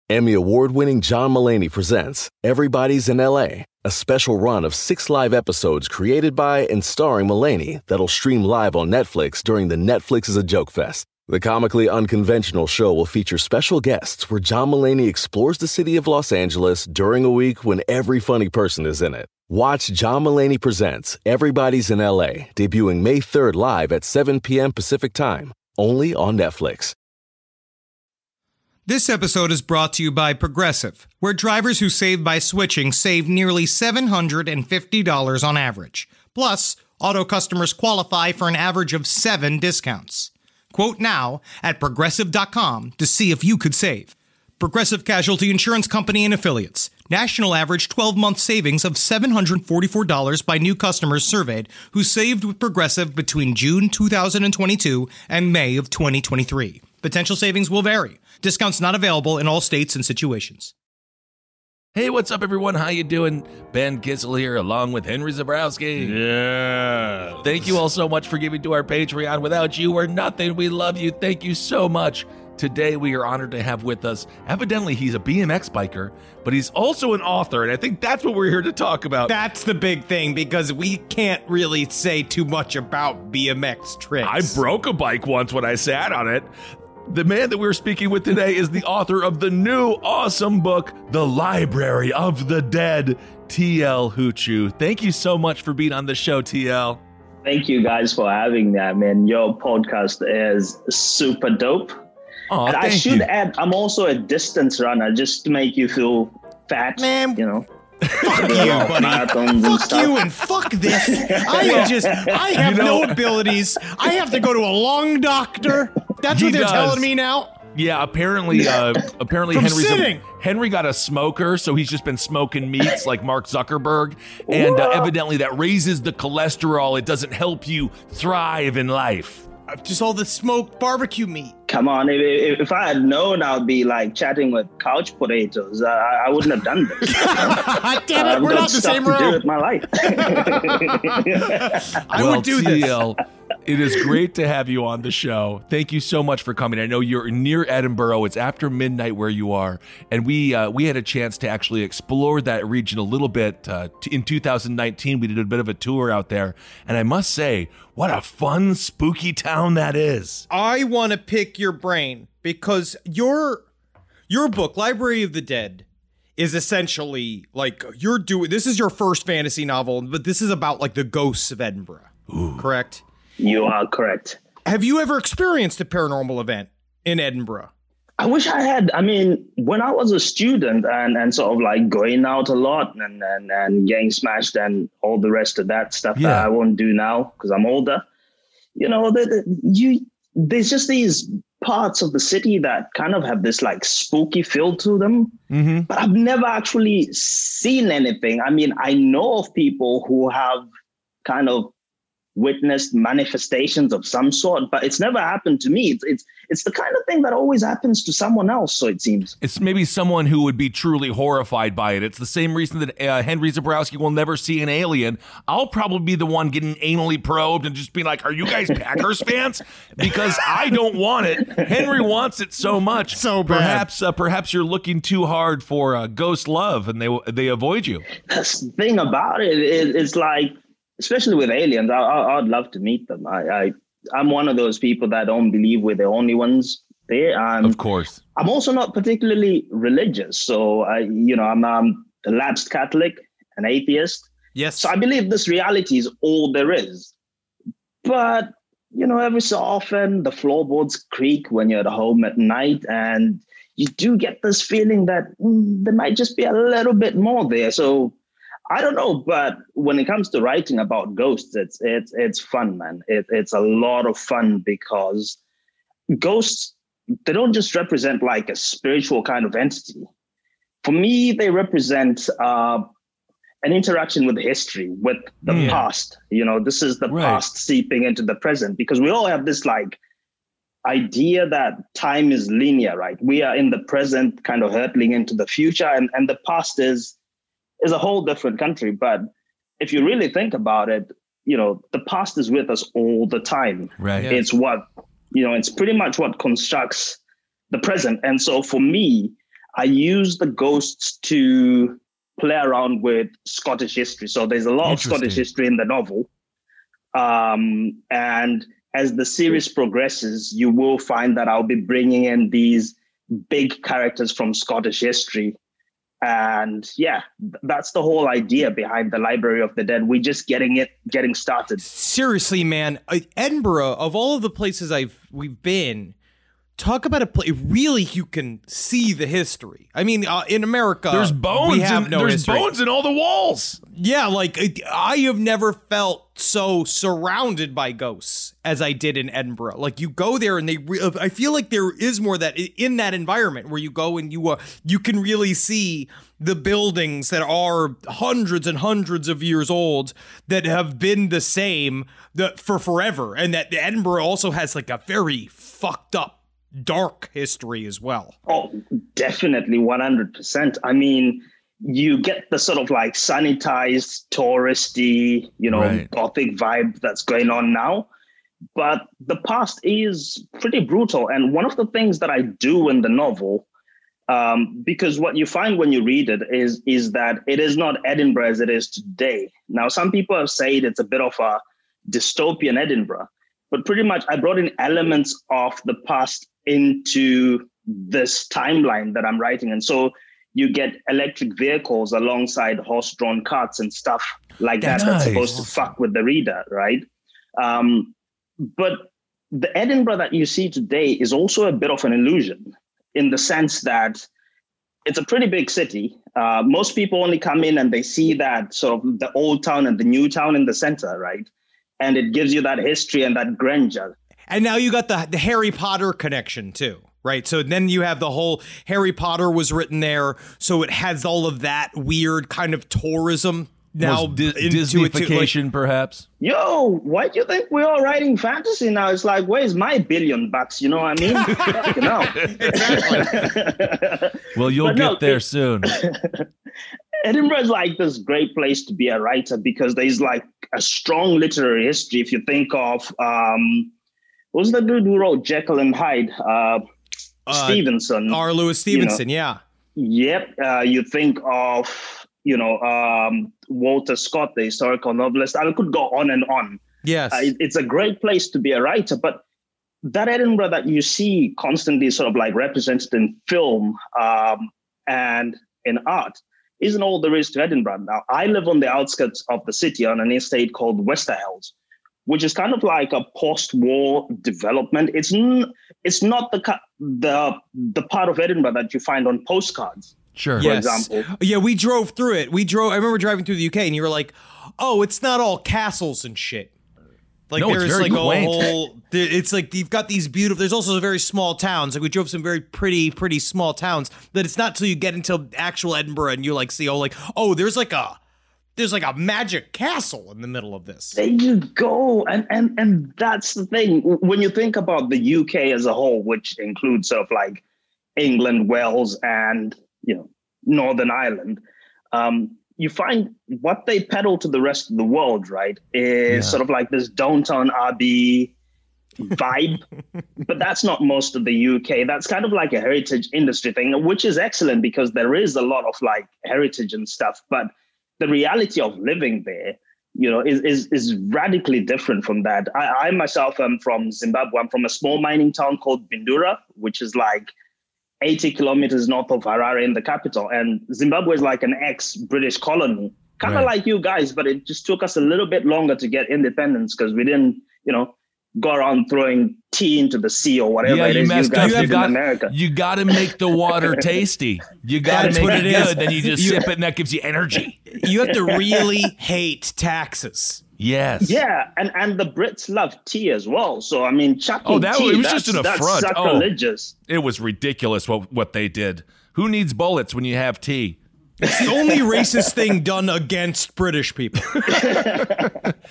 Emmy award-winning John Mulaney presents Everybody's in L.A., a special run of 6 live episodes created by and starring Mulaney that'll stream live on Netflix during the Netflix is a Joke Fest. The comically unconventional show will feature special guests where John Mulaney explores the city of Los Angeles during a week when every funny person is in it. Watch John Mulaney Presents Everybody's in L.A., debuting May 3rd live at 7 p.m. Pacific Time, only on Netflix. This episode is brought to you by Progressive, where drivers who save by switching save nearly $750 on average. Plus, auto customers qualify for an average of 7 discounts. Quote now at Progressive.com to see if you could save. Progressive Casualty Insurance Company and Affiliates. National average 12-month savings of $744 by new customers surveyed who saved with Progressive between June 2022 and May of 2023. Potential savings will vary. Discounts not available in all states and situations. Hey, what's up, everyone? How you doing? Ben Kissel here, along with Henry Zabrowski. Yeah. Thank you all so much for giving to our Patreon. Without you, we're nothing. We love you. Thank you so much. Today, we are honored to have with us, evidently, he's a BMX biker, but he's also an author, and I think that's what we're here to talk about. That's the big thing, because we can't really say too much about BMX tricks. I broke a bike once when I sat on it. The man that we're speaking with today is the author of the new awesome book, The Library of the Dead, TL Huchu. Thank you so much for being on the show, TL. Thank you guys for having me, man. Your podcast is super dope. Oh, and I should add, I'm also a distance runner just to make you feel fat, man. You know. Fuck you, buddy. Fuck you and fuck this. I have no abilities. I have to go to a lung doctor. That's what they're telling me now. Yeah, apparently Henry got a smoker, so he's just been smoking meats like Mark Zuckerberg, and evidently that raises the cholesterol. It doesn't help you thrive in life. Just all the smoked barbecue meat. Come on, if I had known I'd be like chatting with couch potatoes, I wouldn't have done this. Damn it, we're not the same room. To do with my life. I would do TL, it is great to have you on the show. Thank you so much for coming. I know you're near Edinburgh. It's after midnight where you are, and we had a chance to actually explore that region a little bit in 2019. We did a bit of a tour out there, and I must say, what a fun, spooky town that is. I want to pick your brain because your book, Library of the Dead, is essentially like this is your first fantasy novel, but this is about like the ghosts of Edinburgh. Ooh. Correct? You are correct. Have you ever experienced a paranormal event in Edinburgh? I wish I had. I mean, when I was a student and sort of like going out a lot and getting smashed and all the rest of that stuff that I won't do now because I'm older, you know, there's just these parts of the city that kind of have this like spooky feel to them. Mm-hmm. But I've never actually seen anything. I mean, I know of people who have kind of witnessed manifestations of some sort, but it's never happened to me. It's the kind of thing that always happens to someone else, so it seems. It's maybe someone who would be truly horrified by it. It's the same reason that Henry Zabrowski will never see an alien. I'll probably be the one getting anally probed and just be like, are you guys Packers fans? Because I don't want it. Henry wants it so much. So bad. Perhaps you're looking too hard for ghost love and they avoid you. That's the thing about it. It's like, especially with aliens, I'd love to meet them. I'm one of those people that don't believe we're the only ones there. Of course. I'm also not particularly religious. So, I'm a lapsed Catholic, an atheist. Yes. So I believe this reality is all there is. But, every so often the floorboards creak when you're at home at night. And you do get this feeling that there might just be a little bit more there. So I don't know, but when it comes to writing about ghosts, it's fun, man. It's a lot of fun because ghosts, they don't just represent like a spiritual kind of entity. For me, they represent an interaction with history, with the past. This is the past seeping into the present because we all have this like idea that time is linear, right? We are in the present kind of hurtling into the future and the past is a whole different country. But if you really think about it, the past is with us all the time. Right. Yeah. It's what, it's pretty much what constructs the present. And so for me, I use the ghosts to play around with Scottish history. So there's a lot of Scottish history in the novel. And as the series progresses, you will find that I'll be bringing in these big characters from Scottish history. And yeah, that's the whole idea behind the Library of the Dead. We're just getting started. Seriously, man, Edinburgh, of all of the places we've been, talk about a place really you can see the history. I mean, in America, there's bones. We have no there's history. Bones in all the walls. Yeah, like I have never felt so surrounded by ghosts as I did in Edinburgh. Like you go there and I feel like there is more that in that environment where you go and you can really see the buildings that are hundreds and hundreds of years old that have been the same for forever, and that Edinburgh also has like a very fucked up dark history as well. Oh, definitely 100%. I mean, you get the sort of like sanitized, touristy, Right. Gothic vibe that's going on now. But the past is pretty brutal. And one of the things that I do in the novel, because what you find when you read it is that it is not Edinburgh as it is today. Now, some people have said it's a bit of a dystopian Edinburgh, but pretty much I brought in elements of the past into this timeline that I'm writing. And so you get electric vehicles alongside horse-drawn carts and stuff like that. That's supposed to fuck with the reader, right? But the Edinburgh that you see today is also a bit of an illusion in the sense that it's a pretty big city. Most people only come in and they see that sort of the old town and the new town in the center, right? And it gives you that history and that grandeur. And now you got the Harry Potter connection too, right? So then you have the whole Harry Potter was written there, so it has all of that weird kind of tourism now Disneyfication, perhaps. Yo, why do you think we're all writing fantasy now? It's like, where's my $1 billion? You know what I mean? Exactly. Well, you'll get there soon. Edinburgh is like this great place to be a writer because there's like a strong literary history. If you think of what was the dude who wrote Jekyll and Hyde? Stevenson. R. Lewis Stevenson, yeah. Yep. You think of, Walter Scott, the historical novelist. I could go on and on. Yes. It's a great place to be a writer, but that Edinburgh that you see constantly sort of like represented in film and in art isn't all there is to Edinburgh. Now, I live on the outskirts of the city on an estate called Westerheld, which is kind of like a post-war development. It's not the part of Edinburgh that you find on postcards. Sure. For example. Yeah, we drove through it. I remember driving through the UK and you were like, oh, it's not all castles and shit. Like No, it's there's very like quaint. a whole, it's like you've got these beautiful, there's also very small towns. Like we drove some very pretty small towns that it's not till you get into actual Edinburgh and you like see, there's like a magic castle in the middle of this. There you go. And that's the thing. When you think about the UK as a whole, which includes sort of like England, Wales, and, Northern Ireland, you find what they peddle to the rest of the world, right, is sort of like this Downton Abbey vibe. But that's not most of the UK. That's kind of like a heritage industry thing, which is excellent because there is a lot of like heritage and stuff. But the reality of living there, is radically different from that. I myself am from Zimbabwe. I'm from a small mining town called Bindura, which is like 80 kilometers north of Harare in the capital. And Zimbabwe is like an ex-British colony, kind of like you guys, but it just took us a little bit longer to get independence because we didn't, go around throwing tea into the sea or whatever it is you guys did in America. You got to make the water tasty. You got to make it good. Then you just sip it and that gives you energy. You have to really hate taxes. Yes. Yeah, and the Brits love tea as well. So, I mean, chucking tea, it was just an affront. That's sacrilegious. It was ridiculous what they did. Who needs bullets when you have tea? It's the only racist thing done against British people.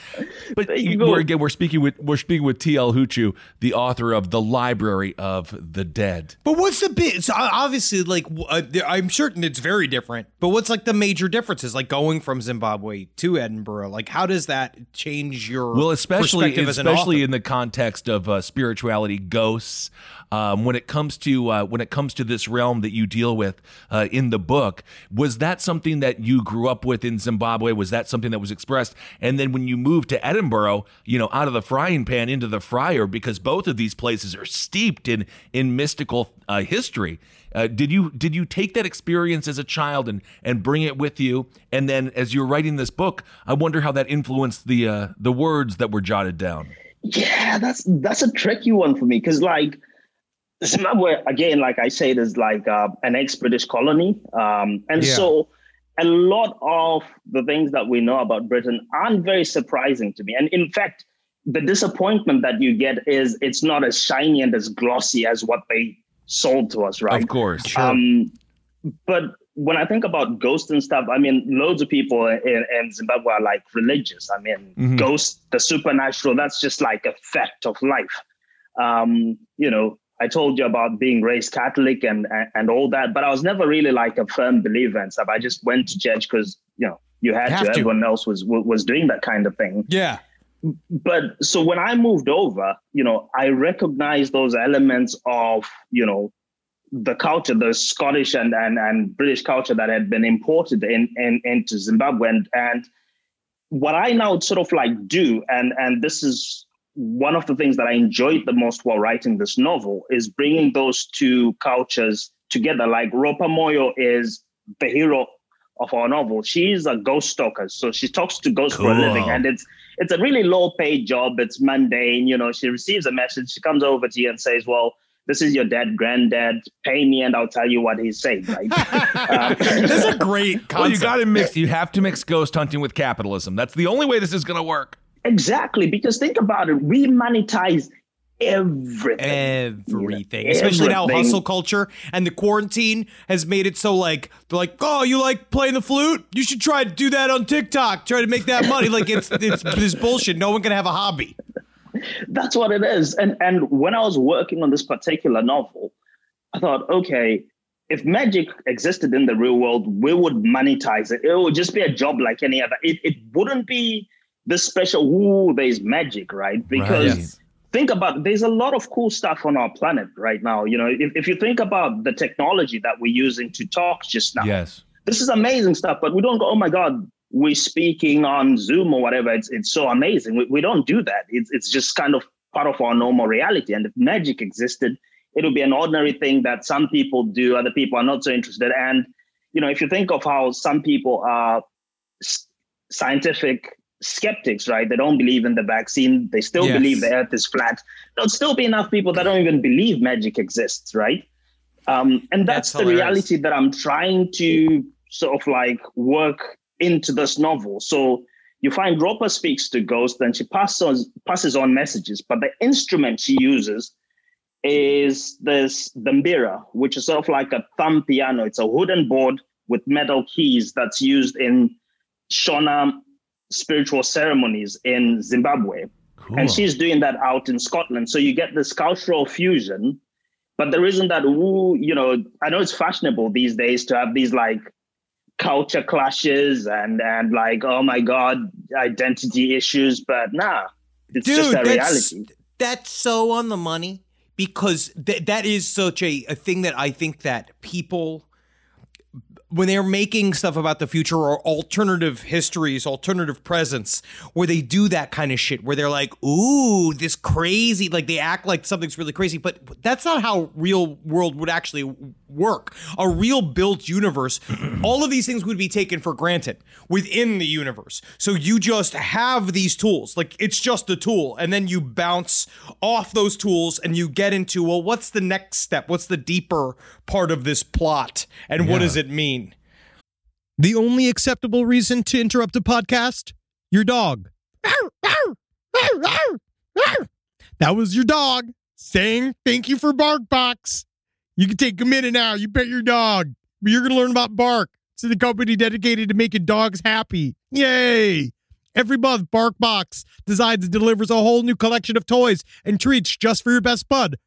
But we're speaking with T.L. Huchu, the author of The Library of the Dead. But what's the big? So obviously, like I'm certain it's very different. But what's like the major differences, like going from Zimbabwe to Edinburgh? Like, how does that change your perspective as an author? Especially in the context of spirituality, ghosts. When it comes to this realm that you deal with in the book, was that something that you grew up with in Zimbabwe? Was that something that was expressed? And then when you moved to Edinburgh, out of the frying pan into the fryer, because both of these places are steeped in mystical history. Did you take that experience as a child and bring it with you? And then as you're writing this book, I wonder how that influenced the words that were jotted down. Yeah, that's a tricky one for me, because like Zimbabwe, again, like I said, is like an ex-British colony. So a lot of the things that we know about Britain aren't very surprising to me. And in fact, the disappointment that you get is it's not as shiny and as glossy as what they sold to us, right? Of course. Sure. But when I think about ghosts and stuff, I mean, loads of people in Zimbabwe are like religious. I mean, ghosts, the supernatural, that's just like a fact of life. I told you about being raised Catholic and all that, but I was never really like a firm believer and stuff. I just went to church because, you had to. Everyone else was doing that kind of thing. Yeah. But so when I moved over, I recognized those elements of, the culture, the Scottish and British culture that had been imported into Zimbabwe. And what I now sort of like do, and this is one of the things that I enjoyed the most while writing this novel, is bringing those two cultures together. Like Ropa Moyo is the hero of our novel. She's a ghost stalker. So she talks to ghosts for a living, and it's a really low paid job. It's mundane. She receives a message. She comes over to you and says, well, this is your dead granddad. Pay me and I'll tell you what he's saying. Right? That's a great concept. Well, you got to mix. You have to mix ghost hunting with capitalism. That's the only way this is going to work. Exactly, because think about it. We monetize everything. Especially now, hustle culture and the quarantine has made it so like they're like, oh, you like playing the flute? You should try to do that on TikTok. Try to make that money. Like it's this bullshit. No one can have a hobby. That's what it is. And when I was working on this particular novel, I thought, okay, if magic existed in the real world, we would monetize it. It would just be a job like any other. It wouldn't be this special, there's magic, right? Because think about it, there's a lot of cool stuff on our planet right now. If you think about the technology that we're using to talk just now, this is amazing stuff, but we don't go, oh my God, we're speaking on Zoom or whatever. It's so amazing. We don't do that. It's just kind of part of our normal reality. And if magic existed, it would be an ordinary thing that some people do, other people are not so interested. And, if you think of how some people are scientific skeptics, right? They don't believe in the vaccine. They still believe the earth is flat. There'll still be enough people that don't even believe magic exists, right? And that's the reality that I'm trying to sort of like work into this novel. So you find Ropa speaks to ghosts and she passes on messages, but the instrument she uses is the mbira, which is sort of like a thumb piano. It's a wooden board with metal keys that's used in Shona spiritual ceremonies in Zimbabwe. Cool. And she's doing that out in Scotland. So you get this cultural fusion, but there isn't that, I know it's fashionable these days to have these like culture clashes and like, oh my God, identity issues, but it's just a reality. That's so on the money, because that is such a thing that I think that people, when they're making stuff about the future or alternative histories, alternative presents, where they do that kind of shit, where they're like, ooh, this crazy, like they act like something's really crazy, but that's not how real world would actually work. A real built universe, all of these things would be taken for granted within the universe. So you just have these tools, like it's just a tool, and then you bounce off those tools and you get into, well, what's the next step? What's the deeper part of this plot? And what does it mean? The only acceptable reason to interrupt a podcast? Your dog. That was your dog saying thank you for BarkBox. You can take a minute now. You pet your dog. But you're going to learn about Bark. It's a company dedicated to making dogs happy. Yay. Every month, BarkBox Designs delivers a whole new collection of toys and treats just for your best bud.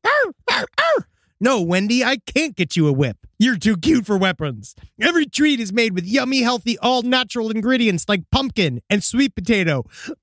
No, Wendy, I can't get you a whip. You're too cute for weapons. Every treat is made with yummy, healthy, all-natural ingredients like pumpkin and sweet potato.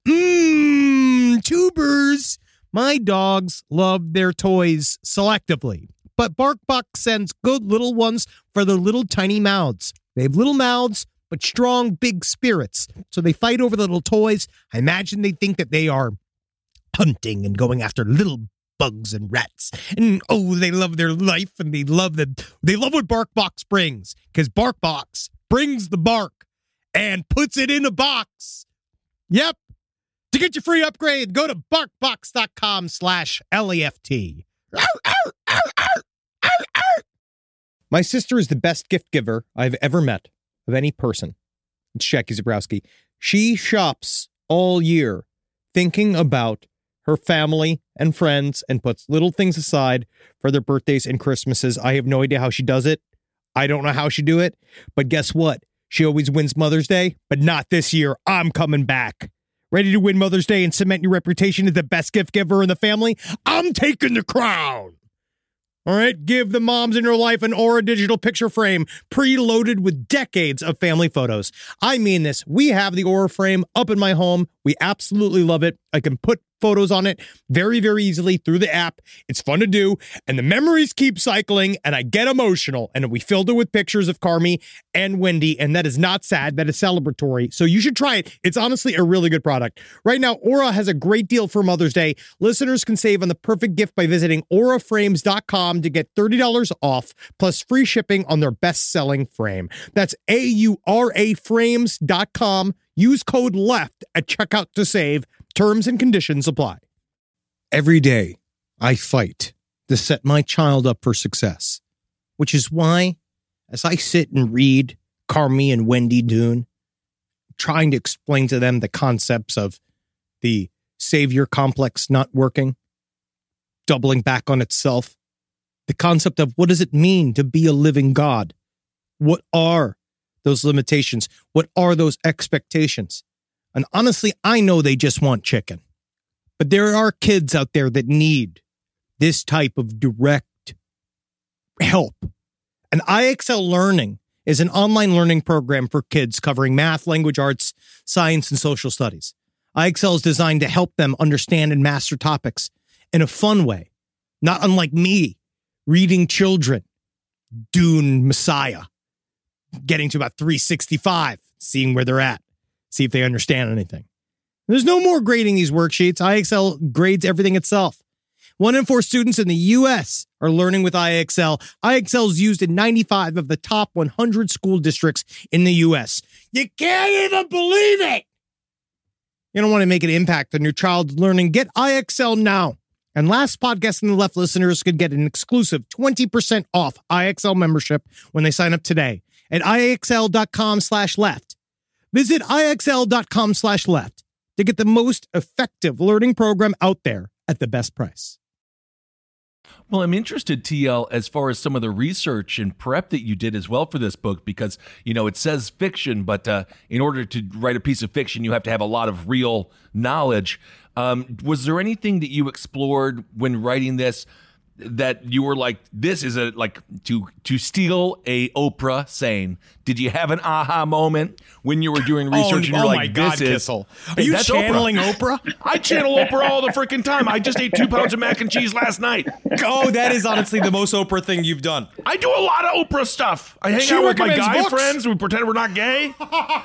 Tubers. My dogs love their toys selectively, but BarkBox sends good little ones for their little tiny mouths. They have little mouths, but strong, big spirits. So they fight over the little toys. I imagine they think that they are hunting and going after little bugs and rats. And they love their life, and they love what BarkBox brings, because BarkBox brings the bark and puts it in a box. Yep. To get your free upgrade, go to barkbox.com/LEFT. My sister is the best gift giver I've ever met of any person. It's Jackie Zabrowski. She shops all year thinking about her family and friends and puts little things aside for their birthdays and Christmases. I have no idea how she does it. I don't know how she do it. But guess what? She always wins Mother's Day, but not this year. I'm coming back. Ready to win Mother's Day and cement your reputation as the best gift giver in the family? I'm taking the crown. All right, give the moms in your life an Aura digital picture frame preloaded with decades of family photos. I mean this. We have the Aura frame up in my home. We absolutely love it. I can put photos on it very, very easily through the app. It's fun to do, and the memories keep cycling, and I get emotional. And we filled it with pictures of Carmi and Wendy, and that is not sad. That is celebratory. So you should try it. It's honestly a really good product. Right now, Aura has a great deal for Mother's Day. Listeners can save on the perfect gift by visiting auraframes.com to get $30 off, plus free shipping on their best-selling frame. That's auraframes.com. Use code LEFT at checkout to save. Terms and conditions apply. Every day, I fight to set my child up for success, which is why, as I sit and read Carmi and Wendy Doon, trying to explain to them the concepts of the savior complex not working, doubling back on itself, the concept of what does it mean to be a living God? What are those limitations? What are those expectations? And honestly, I know they just want chicken. But there are kids out there that need this type of direct help. And IXL Learning is an online learning program for kids covering math, language arts, science, and social studies. IXL is designed to help them understand and master topics in a fun way, not unlike me reading children Dune Messiah, getting to about 365, seeing where they're at. See if they understand anything. There's no more grading these worksheets. IXL grades everything itself. 1 in 4 students in the U.S. are learning with IXL. IXL is used in 95 of the top 100 school districts in the U.S. You can't even believe it. You don't want to make an impact on your child's learning. Get IXL now. And Last Podcast on the Left listeners could get an exclusive 20% off IXL membership when they sign up today at IXL.com/left. Visit IXL.com/left to get the most effective learning program out there at the best price. Well, I'm interested, TL, as far as some of the research and prep that you did as well for this book, because, it says fiction, but in order to write a piece of fiction, you have to have a lot of real knowledge. Was there anything that you explored when writing this that you were like, this is to steal a Oprah saying? Did you have an aha moment when you were doing research and you're like, my God, Kissel. Are you channeling Oprah? I channel Oprah all the freaking time. I just ate 2 pounds of mac and cheese last night. Oh, that is honestly the most Oprah thing you've done. I do a lot of Oprah stuff. I hang out with my guy friends. We pretend we're not gay.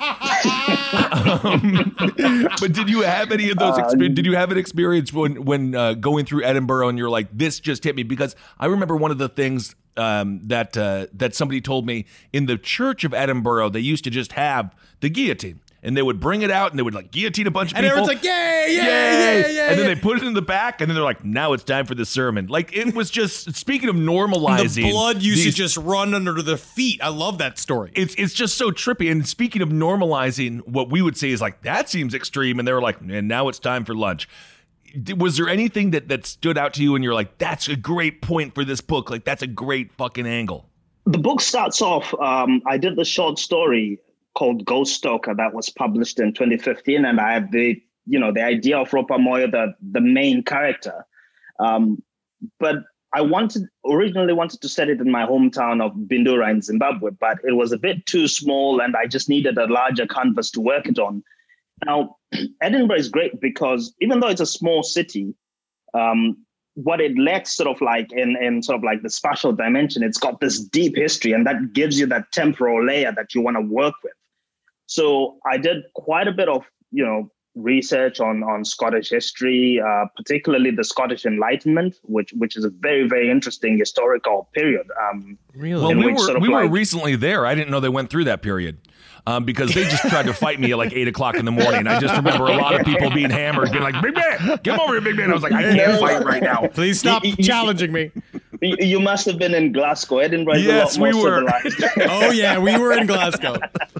But did you have any of those? Did you have an experience when going through Edinburgh and you're like, this just hit me? Because I remember one of the things that somebody told me in the Church of Edinburgh, they used to just have the guillotine. And they would bring it out and they would guillotine a bunch of people. And everyone's like, yay. And then they put it in the back and then they're like, now it's time for the sermon. It was just, speaking of normalizing. The blood used to just run under the feet. I love that story. It's just so trippy. And speaking of normalizing, what we would say is that seems extreme. And they were like, and now it's time for lunch. Was there anything that stood out to you and you're like, that's a great point for this book? That's a great fucking angle. The book starts off, I did the short story called Ghost Stoker that was published in 2015, and I had the idea of Ropa Moyo, the main character. But I originally wanted to set it in my hometown of Bindura in Zimbabwe, but it was a bit too small and I just needed a larger canvas to work it on. Now, Edinburgh is great because even though it's a small city, what it lacks sort of like in sort of like the spatial dimension, it's got this deep history, and that gives you that temporal layer that you want to work with. So I did quite a bit of, research on Scottish history, particularly the Scottish Enlightenment, which is a very, very interesting historical period. Really? Well, we were recently there. I didn't know they went through that period. Because they just tried to fight me at like 8 o'clock in the morning. I just remember a lot of people being hammered, being like, "Big man, come over here, big man." I was like, "I can't fight right now. Please stop challenging me." You must have been in Glasgow. Edinburgh is a lot more civilized. Oh yeah, we were in Glasgow.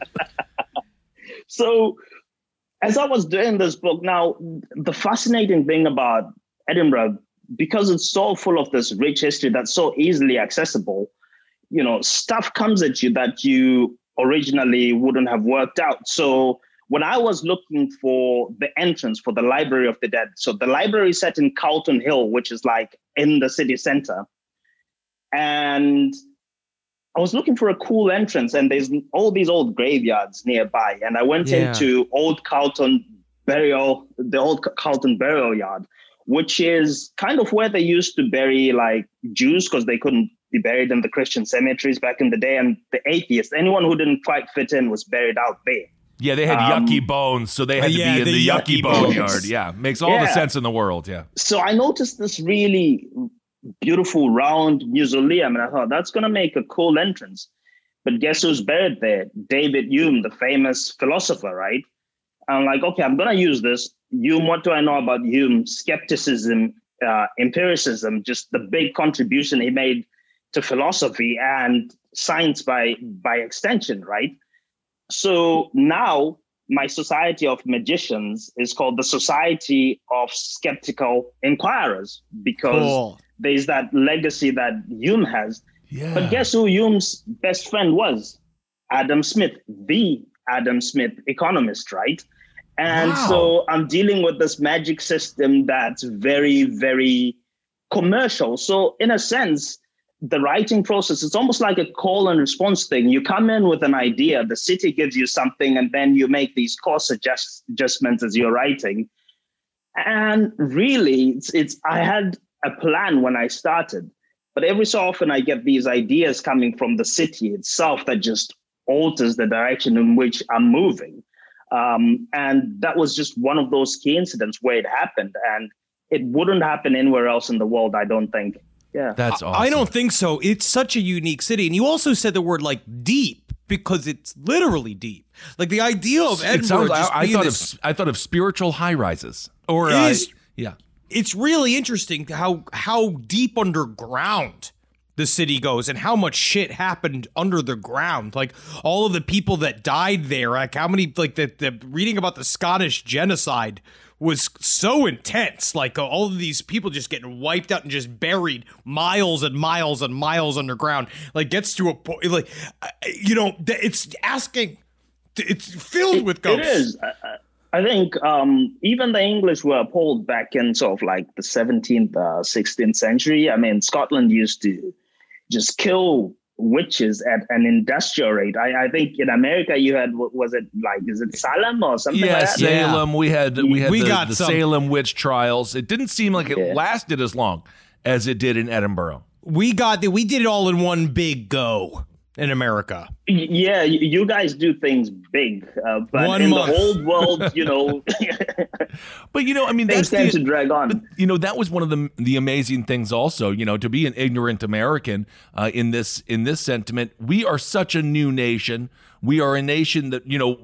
So, as I was doing this book, now the fascinating thing about Edinburgh, because it's so full of this rich history that's so easily accessible, stuff comes at you that you originally wouldn't have worked out. So when I was looking for the entrance for the Library of the Dead, so the library is set in Carlton Hill, which is like in the city center. And I was looking for a cool entrance, and there's all these old graveyards nearby. And I went into the old Carlton burial yard, which is kind of where they used to bury like Jews because they couldn't be buried in the Christian cemeteries back in the day, and the atheists, anyone who didn't quite fit in, was buried out there. Yeah, they had yucky bones, so they had to be in the yucky bone yard. Yeah, makes all the sense in the world, yeah. So I noticed this really beautiful round mausoleum, and I thought, that's going to make a cool entrance. But guess who's buried there? David Hume, the famous philosopher, right? I'm like, okay, I'm going to use this. Hume, what do I know about Hume? Skepticism, empiricism, just the big contribution he made to philosophy and science by extension, right? So now my Society of Magicians is called the Society of Skeptical Inquirers because there's that legacy that Hume has. Yeah. But guess who Hume's best friend was? Adam Smith, the Adam Smith economist, right? And so I'm dealing with this magic system that's very, very commercial. So in a sense, the writing process, it's almost like a call and response thing. You come in with an idea, the city gives you something, and then you make these course adjustments as you're writing. And really, I had a plan when I started, but every so often I get these ideas coming from the city itself that just alters the direction in which I'm moving. And that was just one of those key incidents where it happened, and it wouldn't happen anywhere else in the world, I don't think. Yeah, that's awesome. I don't think so. It's such a unique city. And you also said the word like deep because it's literally deep. Like the idea of Edinburgh. I thought of spiritual high rises. Or yeah. It's really interesting how deep underground the city goes and how much shit happened under the ground. Like all of the people that died there, like how many, like the reading about the Scottish genocide was so intense. Like all of these people just getting wiped out and just buried miles and miles and miles underground. Like gets to a point, like, it's filled with ghosts. It is. I think even the English were appalled back in sort of like the 17th, 16th century. I mean, Scotland used to just kill witches at an industrial rate. I think in America you had, is it Salem or something like that? Salem. We had the Salem witch trials. It didn't seem like it lasted as long as it did in Edinburgh. We did it all in one big go in America. Yeah, you guys do things big, but the old world, But I mean, things tend to drag on. But, that was one of the amazing things. Also, to be an ignorant American in this sentiment, we are such a new nation. We are a nation that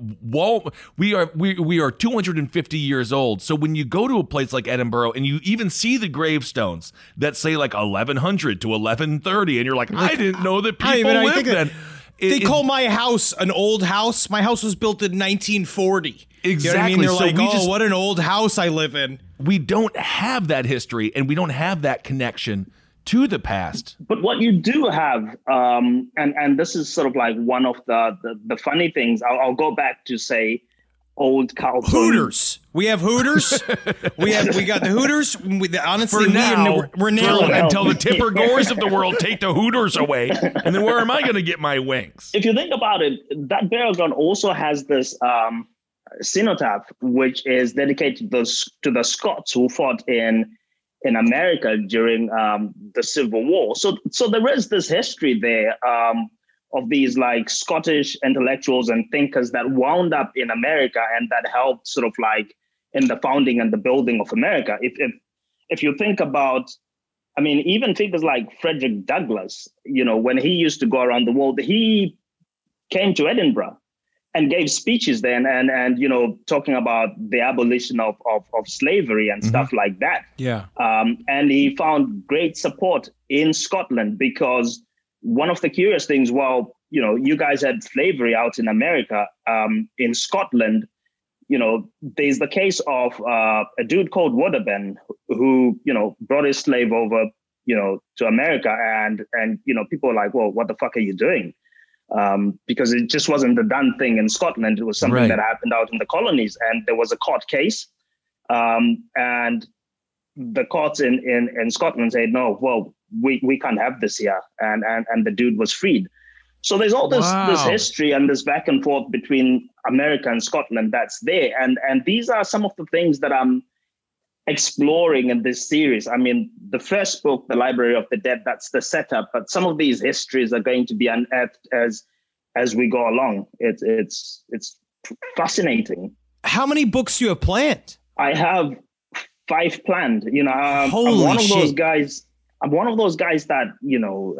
we are 250 years old. So when you go to a place like Edinburgh and you even see the gravestones that say like 1100 to 1130, and you're like, I didn't know that people lived then. They call my house an old house. My house was built in 1940. Exactly. You know what I mean? They're like, what an old house I live in. We don't have that history, and we don't have that connection to the past. But what you do have, and this is sort of like one of the funny things. I'll go back to say old Carlton. Hooters. We have Hooters. we got the Hooters. Honestly, For now, we're narrowing it. until the Tipper Gores of the world take the Hooters away, and then where am I going to get my wings? If you think about it, that burial ground also has this cenotaph, which is dedicated to the Scots who fought in America during the Civil War. So there is this history there of these like Scottish intellectuals and thinkers that wound up in America and that helped sort of like in the founding and the building of America. If you think about, I mean, even figures like Frederick Douglass, you know, when he used to go around the world, he came to Edinburgh and gave speeches then and you know, talking about the abolition of slavery and stuff like that. Yeah. And he found great support in Scotland because one of the curious things, well, you know, you guys had slavery out in America, in Scotland, you know, there's the case of a dude called Waterben who, you know, brought his slave over, you know, to America and, you know, people were like, well, what the fuck are you doing? Because it just wasn't the done thing in Scotland. It was something that happened out in the colonies, and there was a court case. And the courts in Scotland said, no, well, we can't have this here. And the dude was freed. So there's all this history and this back and forth between America and Scotland that's there. And these are some of the things that I'm exploring in this series. I mean, the first book, The Library of the Dead, that's the setup, but some of these histories are going to be unearthed as we go along. It's fascinating. How many books do you have planned? I have 5 planned. You know, I'm Holy one of shit. those guys. I'm one of those guys that, you know,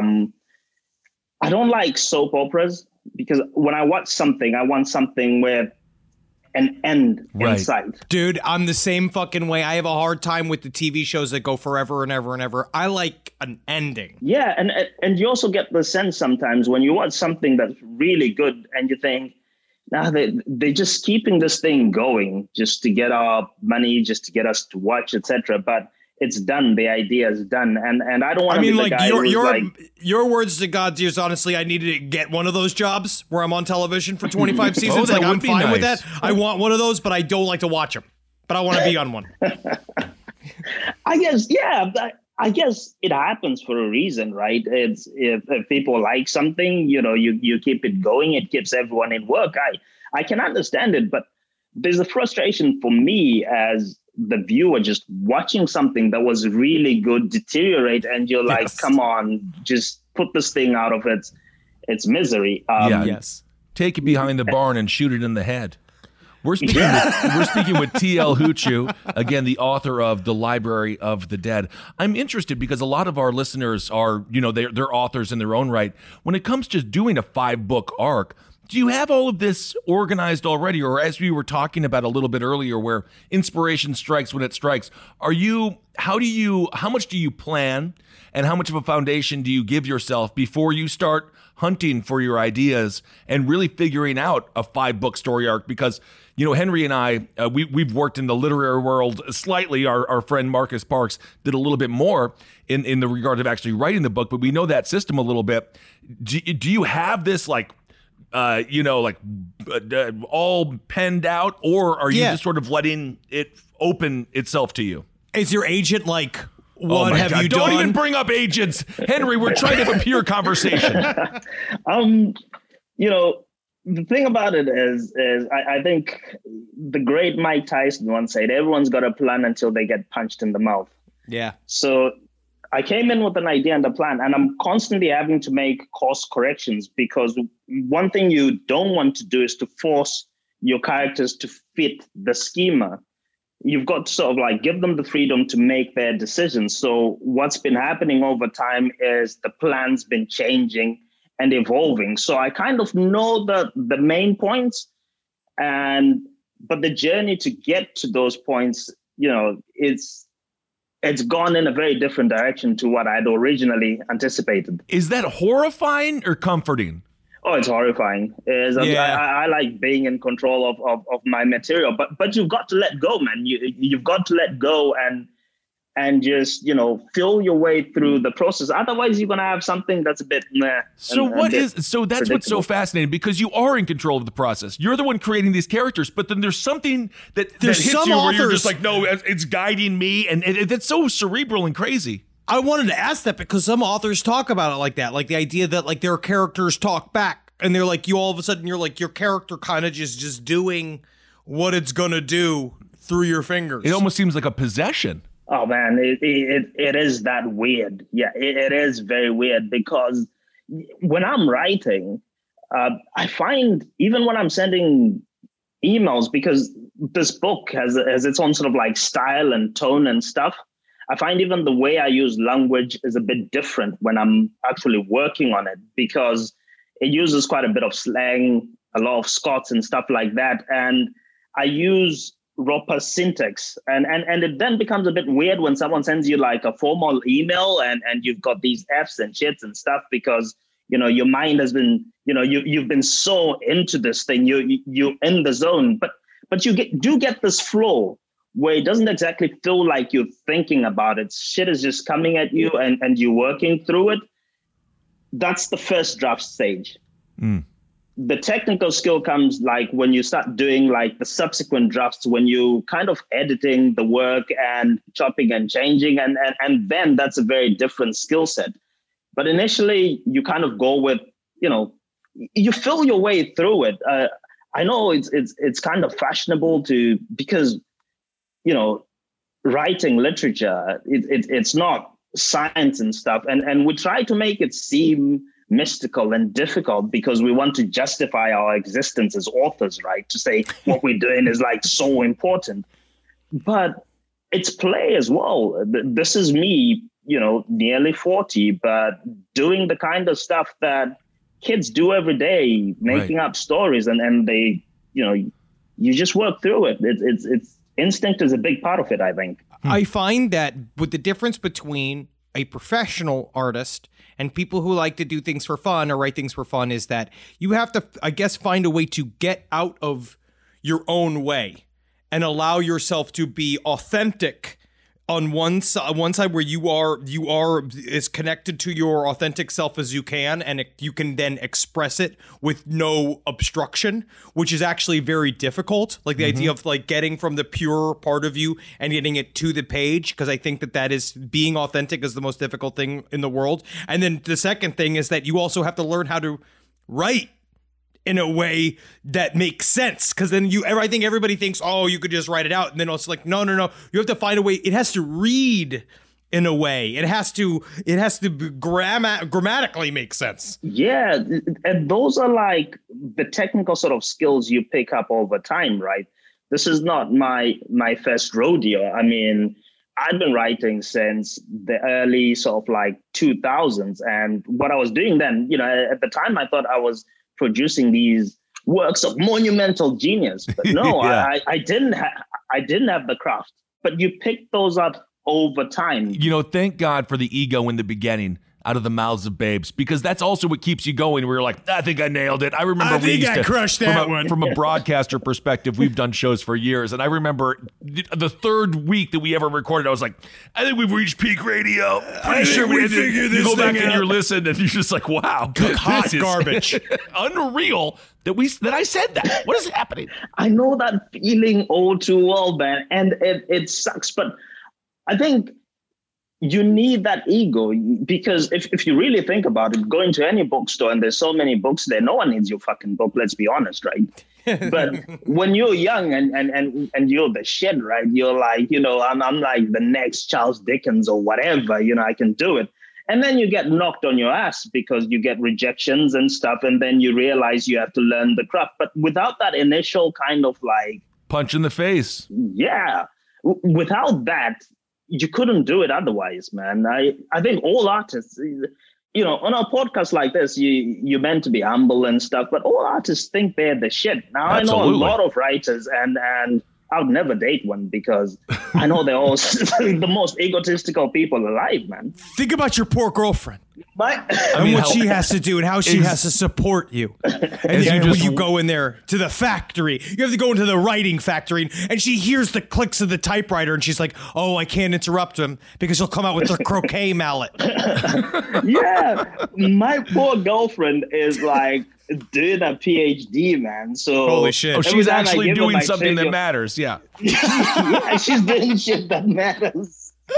I don't like soap operas because when I watch something, I want something with an end in sight. Dude, I'm the same fucking way. I have a hard time with the TV shows that go forever and ever and ever. I like an ending. Yeah, and you also get the sense sometimes when you watch something that's really good and you think, nah, they're just keeping this thing going just to get our money, just to get us to watch, etc. But it's done. The idea is done, and I don't want to be the guy your words to God's ears. Honestly, I needed to get one of those jobs where I'm on television for 25 seasons. that like I'm would be fine nice. with that. I want one of those, but I don't like to watch them. But I want to be on one. I guess, yeah. I guess it happens for a reason, right? It's if people like something, you know, you keep it going. It keeps everyone in work. I can understand it, but there's a frustration for me as the viewer just watching something that was really good deteriorate, and you're like, come on, just put this thing out of its misery. Yes. Take it behind the barn and shoot it in the head. We're speaking with T.L. Huchu, again, the author of The Library of the Dead. I'm interested because a lot of our listeners are, you know, they're authors in their own right. When it comes to doing a 5-book arc, do you have all of this organized already? Or as we were talking about a little bit earlier, where inspiration strikes when it strikes, how much do you plan and how much of a foundation do you give yourself before you start hunting for your ideas and really figuring out a 5-book story arc? Because, you know, Henry and I, we've worked in the literary world slightly. Our friend Marcus Parks did a little bit more in the regard of actually writing the book, but we know that system a little bit. Do you have this all penned out, or are you just sort of letting it open itself to you? Is your agent like, what have you Don't done? even bring up agents, Henry. We're trying to have a pure conversation. You know, the thing about it is I think the great Mike Tyson once said, everyone's got a plan until they get punched in the mouth. Yeah. So I came in with an idea and a plan, and I'm constantly having to make course corrections, because one thing you don't want to do is to force your characters to fit the schema. You've got to sort of like give them the freedom to make their decisions. So what's been happening over time is the plan's been changing and evolving. So I kind of know the main points, but the journey to get to those points, you know, it's gone in a very different direction to what I'd originally anticipated. Is that horrifying or comforting? Oh, it's horrifying. I like being in control of my material, but you've got to let go, man. You've got to let go, and and just, feel your way through the process. Otherwise, you're going to have something that's a bit meh. So that's what's so fascinating, because you are in control of the process. You're the one creating these characters, but then there's something that hits you where you're just like, no, it's guiding me. And that's so cerebral and crazy. I wanted to ask that because some authors talk about it like that, like the idea that like their characters talk back and they're like, you all of a sudden you're like, your character kind of just doing what it's going to do through your fingers. It almost seems like a possession. Oh man, it is that weird. Yeah, it is very weird, because when I'm writing, I find even when I'm sending emails, because this book has its own sort of like style and tone and stuff, I find even the way I use language is a bit different when I'm actually working on it, because it uses quite a bit of slang, a lot of Scots and stuff like that. And I use proper syntax, and it then becomes a bit weird when someone sends you like a formal email and you've got these F's and shits and stuff, because your mind has been, you've been so into this thing, you're in the zone, but you do get this flow where it doesn't exactly feel like you're thinking about it. Shit is just coming at you and you're working through it. That's the first draft stage. The technical skill comes like when you start doing like the subsequent drafts, when you kind of editing the work and chopping and changing, and then that's a very different skill set. But initially you kind of go with, you feel your way through it. I know it's kind of fashionable because writing literature, it's not science and stuff, and we try to make it seem mystical and difficult because we want to justify our existence as authors, right? To say what we're doing is like so important, but it's play as well. This is me, nearly 40, but doing the kind of stuff that kids do every day, making up stories, and they, you just work through it. It's instinct is a big part of it, I think. I find that with the difference between a professional artist and people who like to do things for fun or write things for fun is that you have to, I guess, find a way to get out of your own way and allow yourself to be authentic on one side where you are as connected to your authentic self as you can, and you can then express it with no obstruction, which is actually very difficult. Like the idea of like getting from the pure part of you and getting it to the page, because I think that is being authentic is the most difficult thing in the world. And then the second thing is that you also have to learn how to write in a way that makes sense, because then I think everybody thinks, oh, you could just write it out, and then it's like, no, you have to find a way. It has to read in a way. It has to grammatically make sense. Yeah, and those are like the technical sort of skills you pick up over time, right? This is not my first rodeo. I mean, I've been writing since the early sort of like 2000s, and what I was doing then, at the time I thought I was producing these works of monumental genius, but no, yeah. I didn't have the craft. But you pick those up over time. Thank God for the ego in the beginning, out of the mouths of babes, because that's also what keeps you going. We're like, I think I nailed it. I remember crushed that one. From a broadcaster perspective, we've done shows for years, and I remember the third week that we ever recorded, I was like, I think we've reached peak radio. Pretty sure we figured this. You go back and you listen, and you're just like, wow, hot garbage, unreal that I said that. What is happening? I know that feeling all too well, man, and it sucks, but I think you need that ego, because if you really think about it, going to any bookstore and there's so many books there, no one needs your fucking book, let's be honest, right? But when you're young and you're the shit, right? You're like, I'm like the next Charles Dickens or whatever, I can do it. And then you get knocked on your ass because you get rejections and stuff, and then you realize you have to learn the craft. But without that initial kind of like punch in the face. Yeah. Without that, you couldn't do it otherwise, man. I think all artists, on a podcast like this, you're meant to be humble and stuff, but all artists think they're the shit. Now, absolutely. I know a lot of writers, and I would never date one because I know they're all the most egotistical people alive, man. Think about your poor girlfriend. And what she has to do and how she has to support you. And when you go in there to the factory, you have to go into the writing factory and she hears the clicks of the typewriter and she's like, oh, I can't interrupt him because he'll come out with the croquet mallet. Yeah, my poor girlfriend is like doing a PhD, man. So holy shit. Oh, she's actually doing something that matters. Yeah. Yeah, she's doing shit that matters.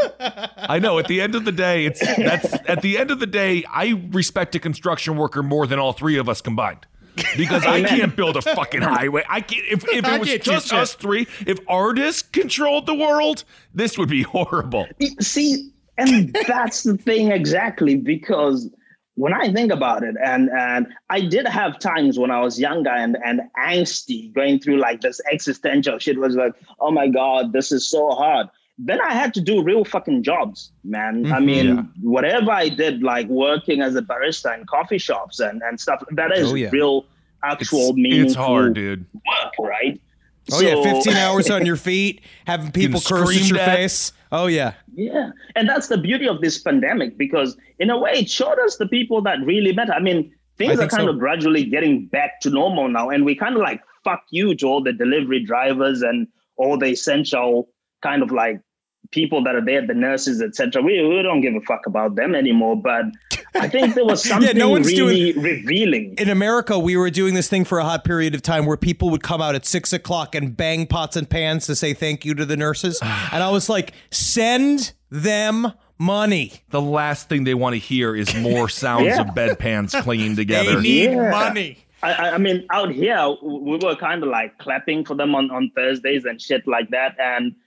I know. At the end of the day, at the end of the day, I respect a construction worker more than all three of us combined. Because I can't build a fucking highway. I can't. If it was just us three, if artists controlled the world, this would be horrible. See, and that's the thing exactly, because when I think about it, and I did have times when I was younger and angsty, going through like this existential shit, was like, oh my God, this is so hard. Then I had to do real fucking jobs, man. I mean, whatever I did, like working as a barista in coffee shops and stuff, that is real, actual, meaningful it's hard, dude. work, right? Oh, so, 15 hours on your feet, having people curse at your face. Oh, yeah. Yeah. And that's the beauty of this pandemic, because in a way, it showed us the people that really matter. I mean, things are kind of gradually getting back to normal now. And we kind of like, fuck you to all the delivery drivers and all the essential kind of like people that are there, the nurses, etc. We don't give a fuck about them anymore. But I think there was something really revealing. In America, we were doing this thing for a hot period of time where people would come out at 6 o'clock and bang pots and pans to say thank you to the nurses. And I was like, send them money. The last thing they want to hear is more sounds of bedpans clinging together. They need money. I mean, out here, we were kind of like clapping for them on Thursdays and shit like that.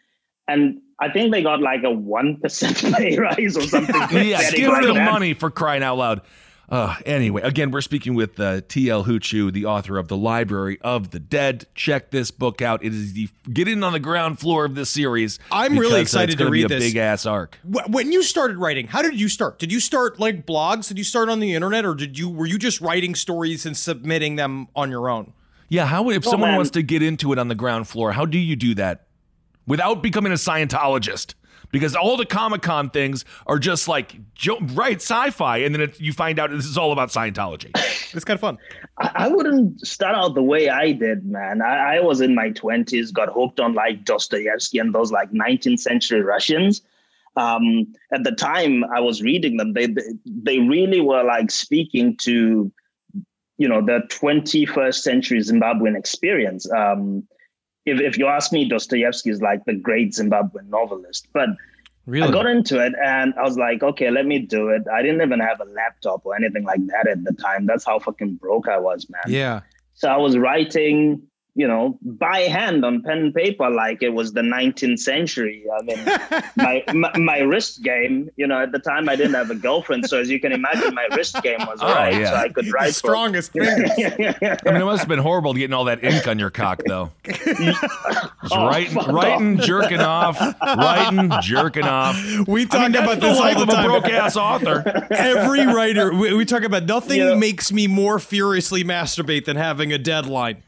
And I think they got like a 1% pay rise or something. Yeah, give her the money, for crying out loud. Anyway, again, we're speaking with T.L. Hoochoo, the author of The Library of the Dead. Check this book out. It is get in on the ground floor of this series. I'm really excited to read this. Big ass arc. When you started writing, how did you start? Did you start like blogs? Did you start on the internet, or were you just writing stories and submitting them on your own? Yeah, if someone wants to get into it on the ground floor, how do you do that without becoming a Scientologist? Because all the Comic-Con things are just like, right, sci-fi, and then you find out this is all about Scientology. It's kind of fun. I wouldn't start out the way I did, man. I was in my 20s, got hooked on like Dostoevsky and those like 19th century Russians. At the time I was reading them, they really were like speaking to, the 21st century Zimbabwean experience. If you ask me, Dostoevsky is like the great Zimbabwean novelist. But really? I got into it and I was like, okay, let me do it. I didn't even have a laptop or anything like that at the time. That's how fucking broke I was, man. Yeah. So I was writing, by hand on pen and paper like it was the 19th century. I mean, my wrist game, at the time I didn't have a girlfriend. So as you can imagine, my wrist game was right. Yeah. So I could write. The strongest fingers. I mean, it must have been horrible getting all that ink on your cock, though. Writing, jerking off. We talk about this all the time. I'm a broke-ass author. Every writer, we talk about nothing makes me more furiously masturbate than having a deadline.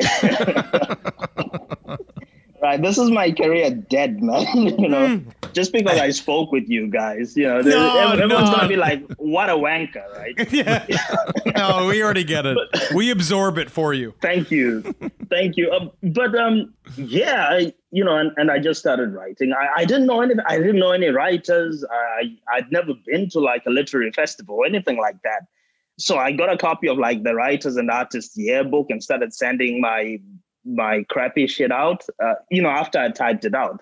Right, this is my career dead, man. Just because I spoke with you guys, everyone's gonna be like, "What a wanker!" Right? Yeah. No, we already get it. We absorb it for you. Thank you. And I just started writing. I didn't know any. I didn't know any writers. I'd never been to like a literary festival or anything like that. So I got a copy of like the Writers and Artists Yearbook and started sending my crappy shit out, after I typed it out,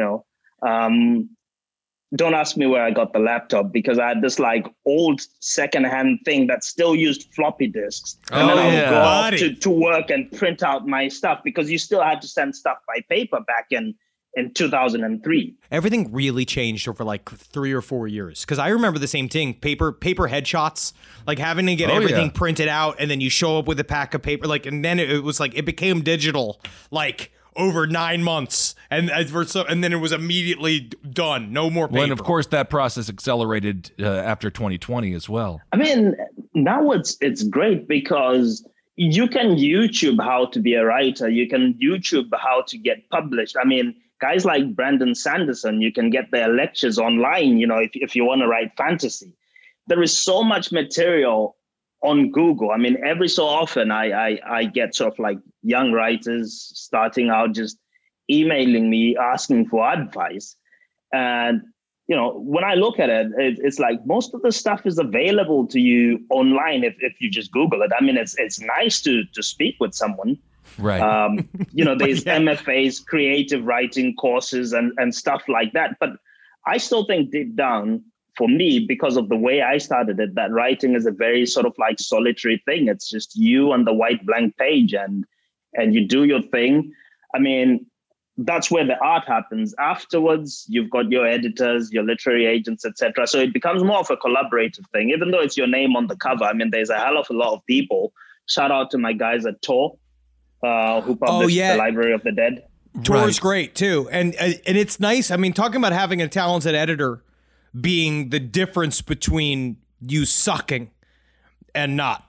don't ask me where I got the laptop because I had this like old secondhand thing that still used floppy disks. And then I would go off to work and print out my stuff because you still had to send stuff by paper back in 2003. Everything really changed over like 3 or 4 years. Because I remember the same thing, paper headshots, like having to get everything printed out and then you show up with a pack of paper, like, and then it was like, it became digital, like over 9 months. And then it was immediately done. No more paper. Well, and of course that process accelerated after 2020 as well. I mean, now it's great because, you can YouTube how to be a writer. You can YouTube how to get published. I mean, guys like Brandon Sanderson, you can get their lectures online, if you want to write fantasy. There is so much material on Google. I mean, every so often I get sort of like young writers starting out just emailing me asking for advice. And, when I look at it, it's like most of the stuff is available to you online if you just Google it. I mean, it's nice to speak with someone. Right. There's MFAs, creative writing courses and stuff like that. But I still think deep down, for me, because of the way I started it, that writing is a very sort of like solitary thing. It's just you on the white blank page and you do your thing. I mean, that's where the art happens. Afterwards, you've got your editors, your literary agents, etc. So it becomes more of a collaborative thing, even though it's your name on the cover. I mean, there's a hell of a lot of people. Shout out to my guys at Tor, who published The Library of the Dead. Tor's great too. And it's nice. I mean, talking about having a talented editor being the difference between you sucking and not.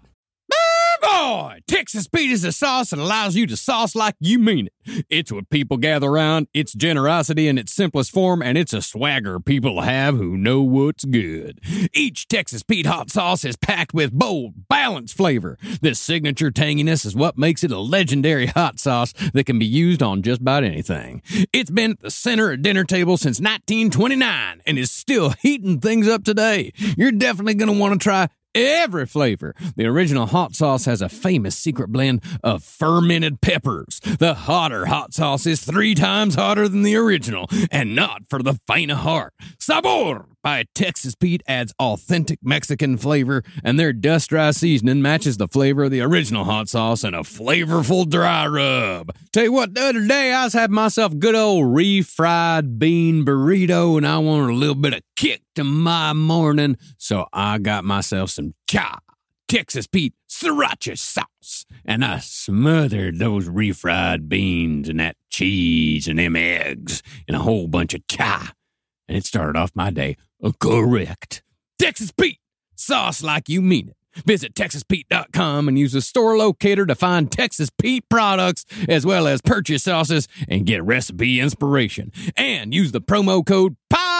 Boy, Texas Pete is a sauce that allows you to sauce like you mean it. It's what people gather around, it's generosity in its simplest form, and it's a swagger people have who know what's good. Each Texas Pete hot sauce is packed with bold, balanced flavor. This signature tanginess is what makes it a legendary hot sauce that can be used on just about anything. It's been at the center of dinner tables since 1929 and is still heating things up today. You're definitely going to want to try every flavor. The original hot sauce has a famous secret blend of fermented peppers. The hotter hot sauce is 3 times hotter than the original, and not for the faint of heart. Sabor by Texas Pete adds authentic Mexican flavor, and their dust-dry seasoning matches the flavor of the original hot sauce in a flavorful dry rub. Tell you what, the other day I was having myself a good old refried bean burrito, and I wanted a little bit of kick to my morning, so I got myself some Texas Pete sriracha sauce, and I smothered those refried beans and that cheese and them eggs in a whole bunch of cha, and it started off my day correct. Texas Pete, sauce like you mean it. Visit TexasPete.com and use the store locator to find Texas Pete products as well as purchase sauces and get recipe inspiration. And use the promo code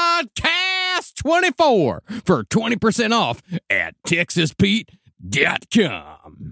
PODCAST24 for 20% off at TexasPete.com.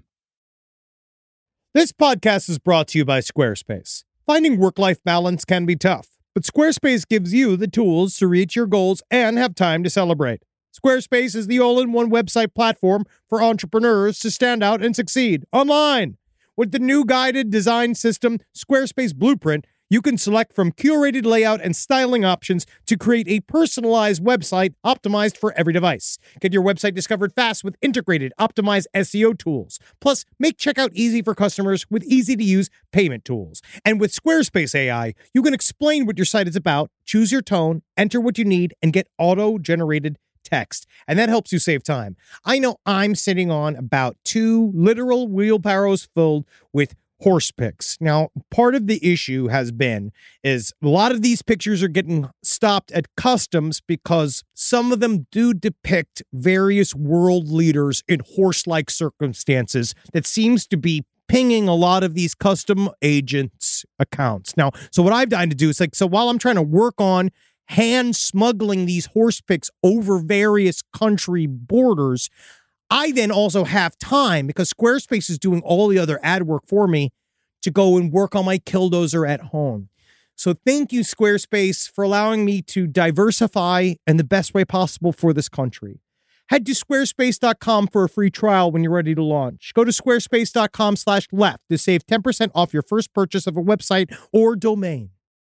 This podcast is brought to you by Squarespace. Finding work-life balance can be tough, but Squarespace gives you the tools to reach your goals and have time to celebrate. Squarespace is the all-in-one website platform for entrepreneurs to stand out and succeed online. With the new guided design system, Squarespace Blueprint, you can select from curated layout and styling options to create a personalized website optimized for every device. Get your website discovered fast with integrated, optimized SEO tools. Plus, make checkout easy for customers with easy-to-use payment tools. And with Squarespace AI, you can explain what your site is about, choose your tone, enter what you need, and get auto-generated text, and that helps you save time. I know I'm sitting on about 2 literal wheelbarrows filled with horse pics. Now, part of the issue has been is a lot of these pictures are getting stopped at customs because some of them do depict various world leaders in horse-like circumstances that seems to be pinging a lot of these custom agents' accounts. Now, so what I've done to do is so while I'm trying to work on hand smuggling these horse pics over various country borders, I then also have time, because Squarespace is doing all the other ad work for me, to go and work on my Killdozer at home. So thank you, Squarespace, for allowing me to diversify in the best way possible for this country. Head to squarespace.com for a free trial when you're ready to launch. Go to squarespace.com/left to save 10% off your first purchase of a website or domain.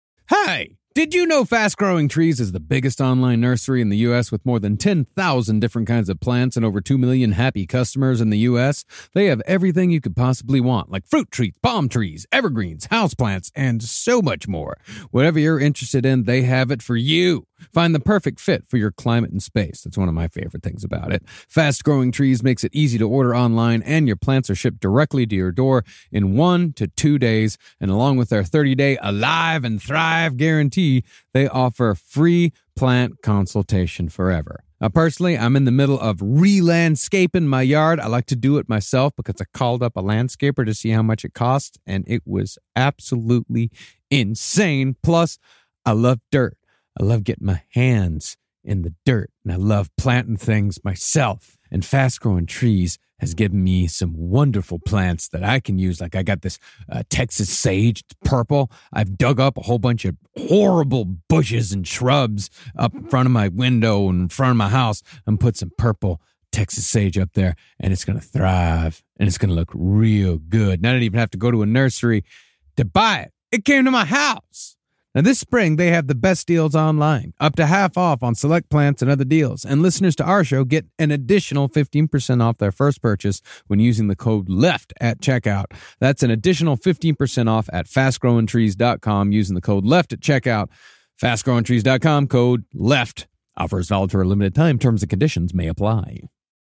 Hey! Did you know Fast Growing Trees is the biggest online nursery in the U.S. with more than 10,000 different kinds of plants and over 2 million happy customers in the U.S.? They have everything you could possibly want, like fruit trees, palm trees, evergreens, houseplants, and so much more. Whatever you're interested in, they have it for you. Find the perfect fit for your climate and space. That's one of my favorite things about it. Fast Growing Trees makes it easy to order online, and your plants are shipped directly to your door in 1 to 2 days. And along with their 30-day Alive and Thrive guarantee, they offer free plant consultation forever. Personally, I'm in the middle of re-landscaping my yard. I like to do it myself because I called up a landscaper to see how much it costs, and it was absolutely insane. Plus, I love dirt. I love getting my hands in the dirt, and I love planting things myself. And Fast Growing Trees has given me some wonderful plants that I can use. Like I got this Texas sage, it's purple. I've dug up a whole bunch of horrible bushes and shrubs up in front of my window and in front of my house and put some purple Texas sage up there, and it's going to thrive, and it's going to look real good. And I didn't even have to go to a nursery to buy it. It came to my house. Now, this spring, they have the best deals online, up to half off on select plants and other deals. And listeners to our show get an additional 15% off their first purchase when using the code LEFT at checkout. That's an additional 15% off at fastgrowingtrees.com using the code LEFT at checkout. Fastgrowingtrees.com, code LEFT. Offers valid for a limited time. Terms and conditions may apply.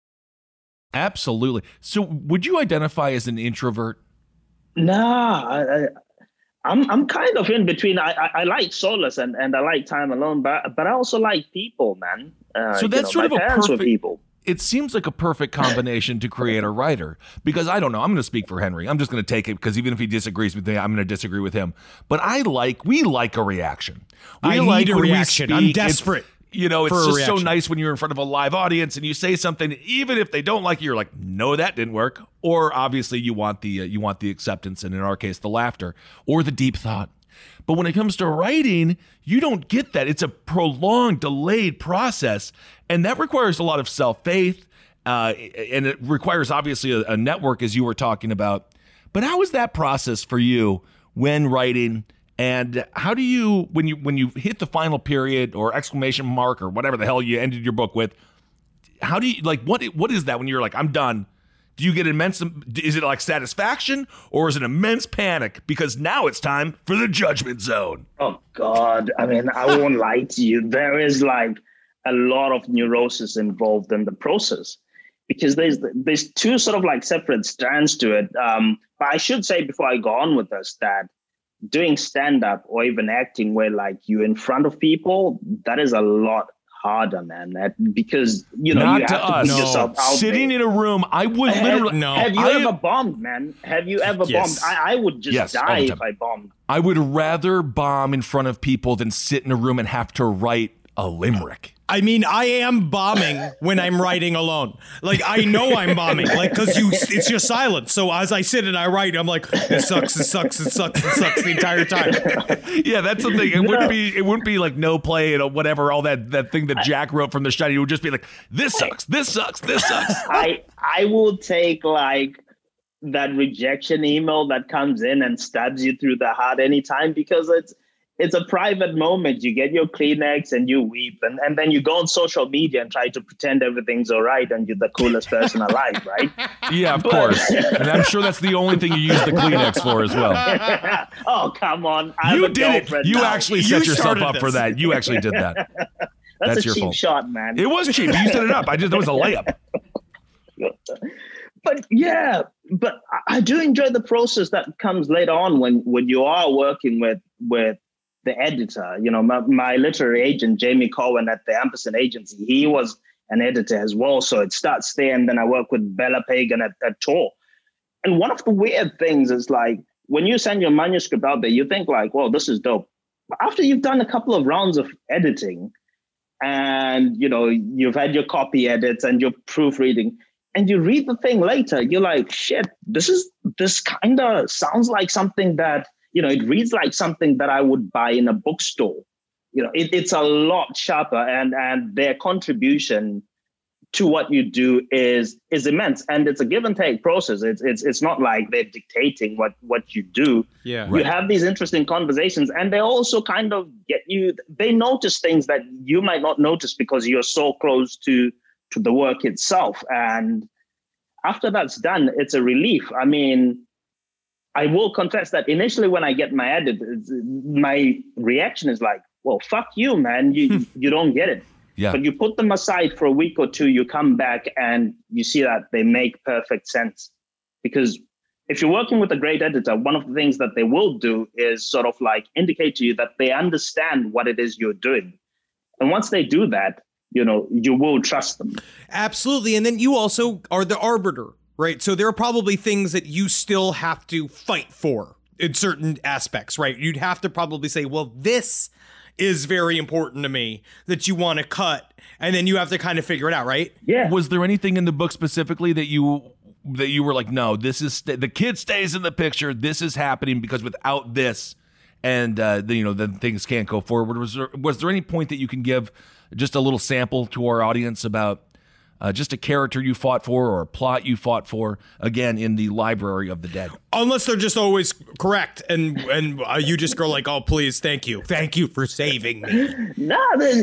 Absolutely. So would you identify as an introvert? Nah, I'm kind of in between. I like solace and I like time alone, but I also like people, man. So that's sort of a perfect people. It seems like a perfect combination to create a writer, because I don't know. I'm going to speak for Henry. I'm just going to take it because even if he disagrees with me, I'm going to disagree with him. But we like a reaction. I need a reaction. I'm desperate. It's just so nice when you're in front of a live audience and you say something, even if they don't like it, you're like, no, that didn't work. Or obviously you want the acceptance, and in our case, the laughter or the deep thought. But when it comes to writing, you don't get that. It's a prolonged, delayed process, and that requires a lot of self-faith, and it requires obviously a network, as you were talking about. But how is that process for you when writing? And how do you, when you hit the final period or exclamation mark or whatever the hell you ended your book with, how do you, what is that when you're like, I'm done? Do you get is it like satisfaction, or is it immense panic because now it's time for the judgment zone? Oh God. I mean, I won't lie to you. There is like a lot of neurosis involved in the process, because there's two sort of like separate strands to it. But I should say before I go on with this that doing stand-up or even acting where like you're in front of people, that is a lot harder, man. Because you have to put yourself out sitting there. In a room. I would literally. Have you ever bombed, man? Have you ever bombed? I would just die if I bombed. I would rather bomb in front of people than sit in a room and have to write a limerick. I mean, I am bombing when I'm writing alone. Like, I know I'm bombing, like, because it's just silence. So as I sit and I write, I'm like, it sucks the entire time. Yeah, that's the thing. It wouldn't be like no play and whatever, all that thing that Jack wrote from The Shining. It would just be like, this sucks. I will take like that rejection email that comes in and stabs you through the heart anytime, because it's a private moment. You get your Kleenex and you weep, and then you go on social media and try to pretend everything's all right and you're the coolest person alive, right? Yeah, of course. And I'm sure that's the only thing you use the Kleenex for as well. Oh, come on. You did it. You actually set yourself up for that. You actually did that. That's your a cheap fault. shot, man. It was cheap. You set it up. That was a layup. But yeah, I do enjoy the process that comes later on when you are working with the editor. My literary agent, Jamie Cohen at the Ampersand Agency, he was an editor as well. So it starts there, and then I work with Bella Pagan at Tor. And one of the weird things is like, when you send your manuscript out there, you think like, well, this is dope. But after you've done a couple of rounds of editing and, you've had your copy edits and your proofreading, and you read the thing later, you're like, shit, this kind of sounds like something that, it reads like something that I would buy in a bookstore. It's a lot sharper, and their contribution to what you do is immense. And it's a give and take process. It's not like they're dictating what you do. Yeah. You have these interesting conversations, and they also kind of they notice things that you might not notice because you're so close to the work itself. And after that's done, it's a relief. I mean, I will confess that initially when I get my edit, my reaction is like, well, fuck you, man. You don't get it. Yeah. But you put them aside for a week or two, you come back and you see that they make perfect sense. Because if you're working with a great editor, one of the things that they will do is sort of like indicate to you that they understand what it is you're doing. And once they do that, you will trust them. Absolutely. And then you also are the arbiter, right? So there are probably things that you still have to fight for in certain aspects, right? You'd have to probably say, well, this is very important to me that you want to cut. And then you have to kind of figure it out, right? Yeah. Was there anything in the book specifically that you were like, no, this is the kid stays in the picture. This is happening because without this, and then things can't go forward. Was there any point that you can give just a little sample to our audience about just a character you fought for or a plot you fought for, again, in the Library of the Dead? Unless they're just always correct, and you just go like, oh, please, thank you for saving me. No,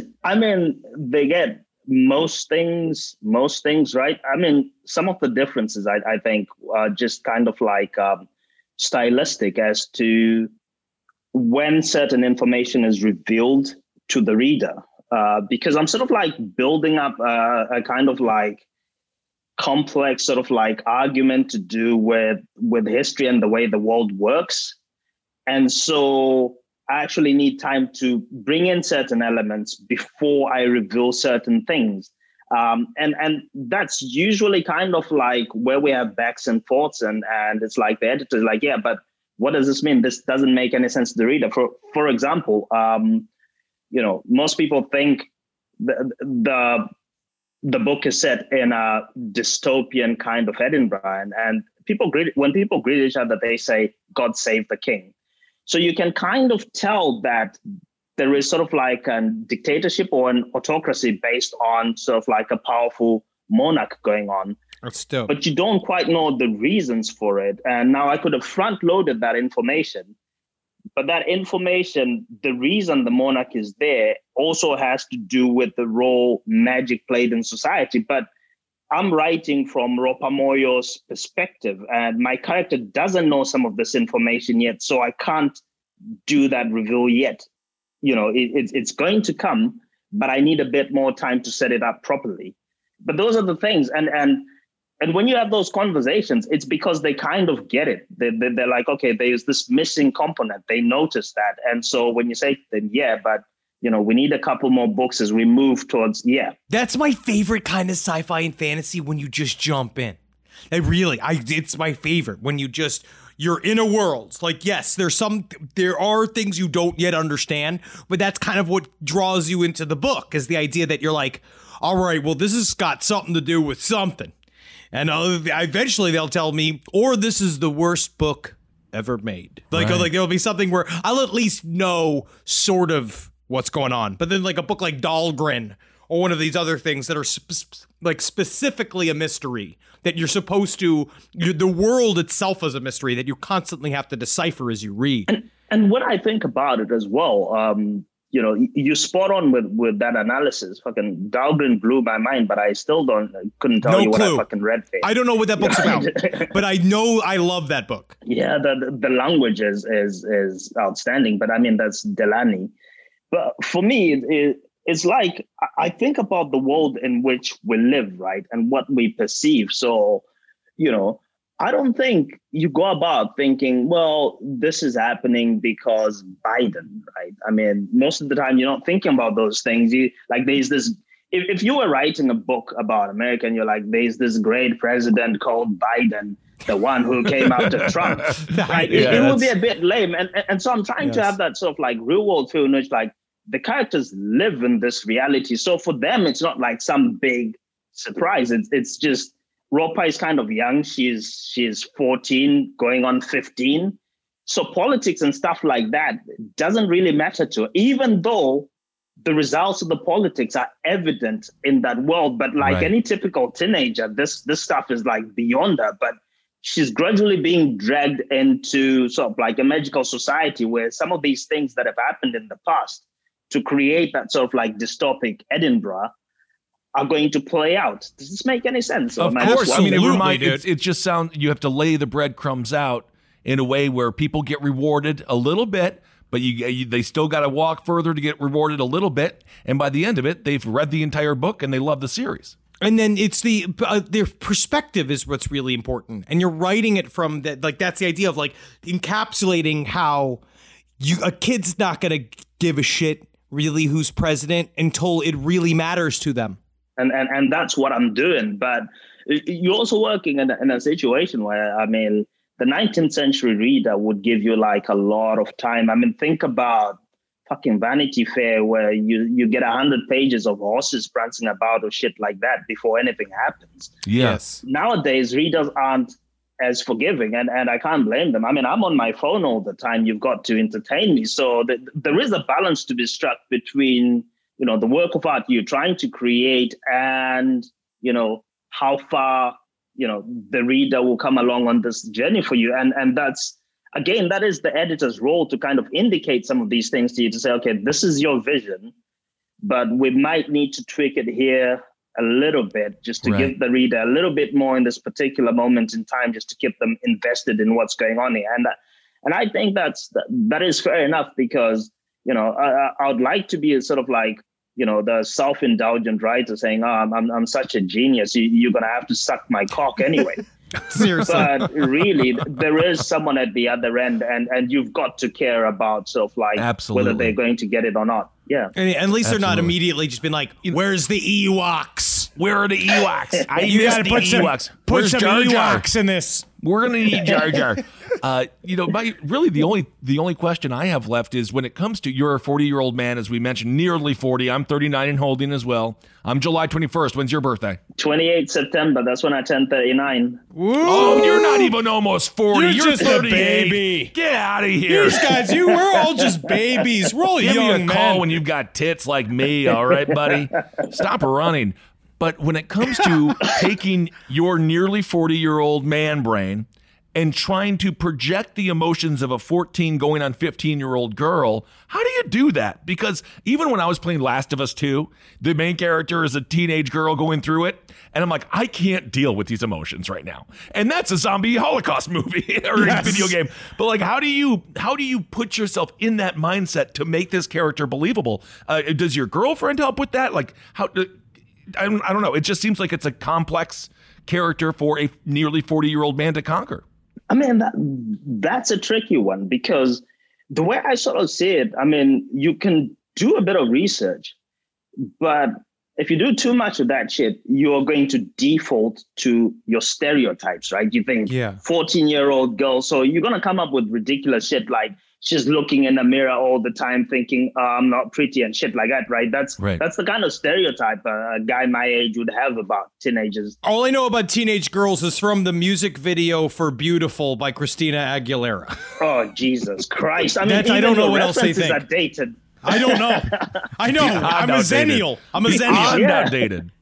they get most things right. I mean, some of the differences I think are just kind of like stylistic as to when certain information is revealed to the reader. Because I'm sort of like building up a kind of like complex sort of like argument to do with history and the way the world works. And so I actually need time to bring in certain elements before I reveal certain things. And that's usually kind of like where we have backs and forths, and it's like the editor's like, yeah, but what does this mean? This doesn't make any sense to the reader. For example, most people think the book is set in a dystopian kind of Edinburgh, and when people greet each other, they say, "God save the king." So you can kind of tell that there is sort of like a dictatorship or an autocracy based on sort of like a powerful monarch going on. That's dope. But you don't quite know the reasons for it. And now I could have front-loaded that information. But that information, the reason the monarch is there also has to do with the role magic played in society. But I'm writing from Ropa Moyo's perspective, and my character doesn't know some of this information yet, so I can't do that reveal yet. It's going to come, but I need a bit more time to set it up properly. But those are the things. And when you have those conversations, it's because they kind of get it. They're like, okay, there's this missing component. They notice that. And so when you say to them, yeah, but we need a couple more books as we move towards, yeah. That's my favorite kind of sci-fi and fantasy, when you just jump in. It's my favorite when you're in a world. Like, yes, there are things you don't yet understand, but that's kind of what draws you into the book, is the idea that you're like, all right, well, this has got something to do with something. And eventually they'll tell me, or this is the worst book ever made. Like there'll be something where I'll at least know sort of what's going on. But then like a book like Dahlgren or one of these other things that are specifically a mystery that you're supposed to, the world itself is a mystery that you constantly have to decipher as you read. And what I think about it as well, you spot on with that analysis. Fucking Dahlgren blew my mind, but I still couldn't tell you what I fucking read there. I don't know what that book's about, but I know I love that book. Yeah, the language is outstanding, but I mean, that's Delany. But for me, it's like, I think about the world in which we live, right? And what we perceive. So, I don't think you go about thinking, well, this is happening because Biden, right? I mean, most of the time you're not thinking about those things. There's this, if you were writing a book about America and you're like, there's this great president called Biden, the one who came after Trump, right? It would be a bit lame. And so I'm trying to have that sort of like real world feel in which like the characters live in this reality. So for them, it's not like some big surprise. It's just, Ropa is kind of young. She's 14, going on 15. So politics and stuff like that doesn't really matter to her, even though the results of the politics are evident in that world. But like any typical teenager, this stuff is like beyond her. But she's gradually being dragged into sort of like a magical society where some of these things that have happened in the past to create that sort of like dystopic Edinburgh are going to play out. Does this make any sense? Of course. I mean, it just sounds, you have to lay the breadcrumbs out in a way where people get rewarded a little bit, but they still got to walk further to get rewarded a little bit. And by the end of it, they've read the entire book and they love the series. And then it's their perspective is what's really important. And you're writing it from that, like, that's the idea of like encapsulating how a kid's not going to give a shit really who's president until it really matters to them. And that's what I'm doing. But you're also working in a situation where, I mean, the 19th century reader would give you like a lot of time. I mean, think about fucking Vanity Fair, where you get 100 pages of horses prancing about or shit like that before anything happens. Yes. Nowadays, readers aren't as forgiving, and I can't blame them. I mean, I'm on my phone all the time. You've got to entertain me. So there is a balance to be struck between, you know, the work of art you're trying to create and, you know, how far, you know, the reader will come along on this journey for you. And that's, again, that is the editor's role to kind of indicate some of these things to you, to say, okay, this is your vision, but we might need to tweak it here a little bit just to give the reader a little bit more in this particular moment in time, just to keep them invested in what's going on here. And I think that is fair enough, because, you know, I would like to be a sort of like, you know, the self-indulgent writer saying, oh, I'm such a genius. You're going to have to suck my cock anyway. Seriously. But really, there is someone at the other end, and you've got to care about sort of like whether they're going to get it or not. Yeah. And at least they're not immediately just been like, where's the Ewoks? Where are the Ewoks? You got to put some Jar Jar? Ewoks in this. We're gonna need Jar Jar. You know, the only question I have left is, when it comes to, you're a 40-year-old man, as we mentioned, nearly 40. I'm 39 and holding as well. I'm July 21st. When's your birthday? 28 September. That's when I turned 39. Woo. Oh, you're not even almost 40. You're just 38. a baby. Get out of here. These guys, we're all just babies. We're all Give young me a call men. when you've got tits like me, all right, buddy? Stop running. But when it comes to taking your nearly 40-year-old man brain and trying to project the emotions of a 14 going on 15-year-old girl, how do you do that? Because even when I was playing Last of Us 2, the main character is a teenage girl going through it, and I'm like, I can't deal with these emotions right now. And that's a zombie Holocaust movie or a video game. But like, how do you put yourself in that mindset to make this character believable? Does your girlfriend help with that? Like, how? I don't know. It just seems like it's a complex character for a nearly 40-year-old man to conquer. I mean, that's a tricky one, because the way I sort of see it, I mean, you can do a bit of research, but if you do too much of that shit, you're going to default to your stereotypes, right? You think 14-year-old girl, so you're going to come up with ridiculous shit like she's looking in the mirror all the time thinking, I'm not pretty and shit like that, right? That's the kind of stereotype a guy my age would have about teenagers. All I know about teenage girls is from the music video for Beautiful by Christina Aguilera. Oh, Jesus Christ. I mean, I don't know what else they think. Are dated. I don't know. I know. I'm a zennial. I'm outdated.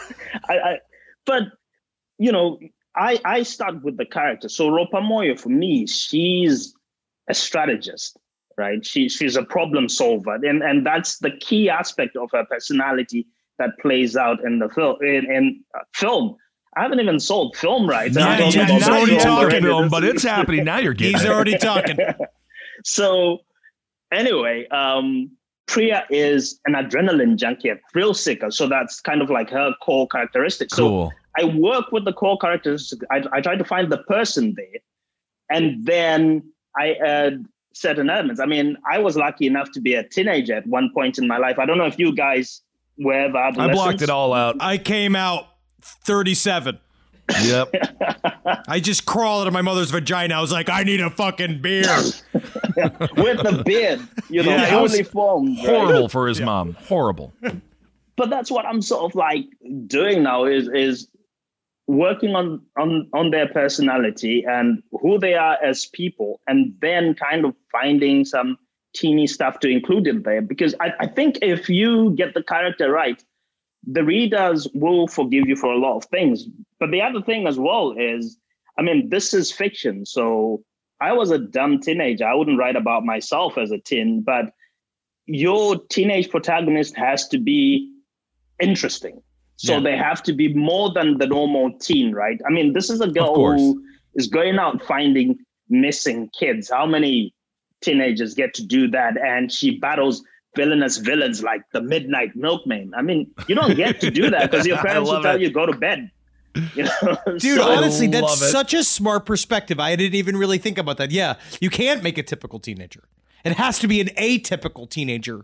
But, you know, I start with the character. So Ropa Moyo, for me, she's a strategist, right? She's a problem solver, and that's the key aspect of her personality that plays out in the film. In film, I haven't even sold film rights. He's already talking film, but it's happening now. You're getting. He's already talking. So, anyway, Priya is an adrenaline junkie, a thrill seeker. So that's kind of like her core characteristic. Cool. So I work with the core characteristics. I try to find the person there, and then I add certain elements. I mean, I was lucky enough to be a teenager at one point in my life. I don't know if you guys were ever adolescents. I blocked it all out. I came out 37. Yep. I just crawled out of my mother's vagina. I was like, I need a fucking beer. With the beard, you know, fully formed. Right? Horrible for his mom. Horrible. But that's what I'm sort of like doing now is working on their personality and who they are as people, and then kind of finding some teeny stuff to include in there. Because I think if you get the character right, the readers will forgive you for a lot of things. But the other thing as well is, I mean, this is fiction. So I was a dumb teenager. I wouldn't write about myself as a teen, but your teenage protagonist has to be interesting. So they have to be more than the normal teen, right? I mean, this is a girl who is going out finding missing kids. How many teenagers get to do that? And she battles villainous villains like the Midnight Milkman. I mean, you don't get to do that because your parents will tell you go to bed. You know? Dude, honestly, that's such a smart perspective. I didn't even really think about that. Yeah, you can't make a typical teenager. It has to be an atypical teenager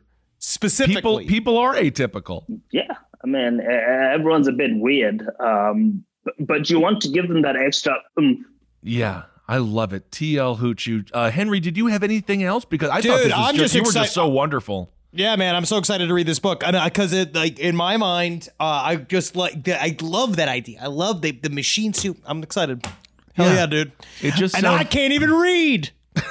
specifically. People are atypical. Yeah, I mean, everyone's a bit weird, but you want to give them that extra. Yeah, I love it. TL Hoochoo. Henry, did you have anything else? Because I Dude, thought this I'm was just you were excited. just so wonderful. Yeah, man, I'm so excited to read this book because it, like, in my mind, I just like I love that idea. I love the machine suit. I'm excited. Hell yeah, dude! It just and I can't even read.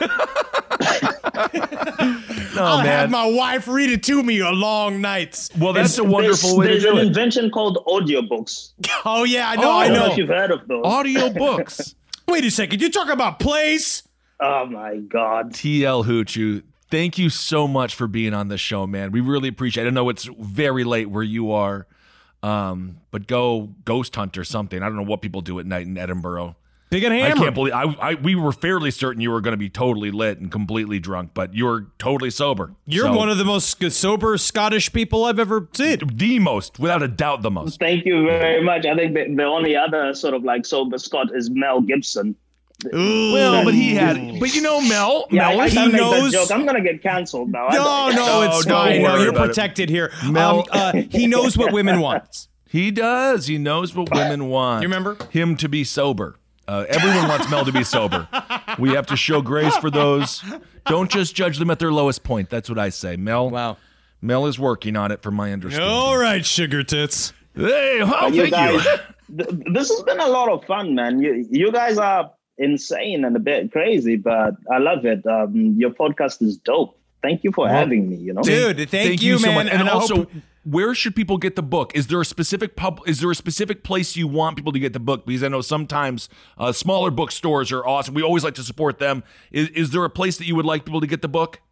I'll have my wife read it to me on long nights. Well, that's a wonderful way to There's do an it. invention called audiobooks. Oh yeah, I Oh, I I don't know know. if you've heard of those. Audiobooks. Wait a second, you're talking about plays? Oh my God. TL Hoochoo, thank you so much for being on the show, man. We really appreciate it. I know it's very late where you are, but go ghost hunt or something. I don't know what people do at night in Edinburgh. Big and I hammer. can't believe we were fairly certain you were going to be totally lit and completely drunk, but you're totally sober. You're one of the most sober Scottish people I've ever seen. The most, without a doubt, the most. Thank you very much. I think the only other sort of like sober Scot is Mel Gibson. Well, but you know, Mel, Yeah, Mel I is, can't he make that knows- joke. I'm gonna get canceled now. No, it's don't fine. No, worry you're about it. protected here. Mel- He knows what women want. he does. He knows what women want. You remember? Him to be sober. Everyone wants Mel to be sober. We have to show grace for those. Don't just judge them at their lowest point. That's what I say. Mel Mel is working on it, from my understanding. All right, sugar tits. Hey, well, You thank guys, you. this has been a lot of fun, man. You guys are insane and a bit crazy, but I love it. Your podcast is dope. Thank you for having me. You know, Dude, thank you, so man. much. And I also, hope- where should people get the book? Is there a specific place you want people to get the book? Because I know sometimes smaller bookstores are awesome. We always like to support them. Is there a place that you would like people to get the book?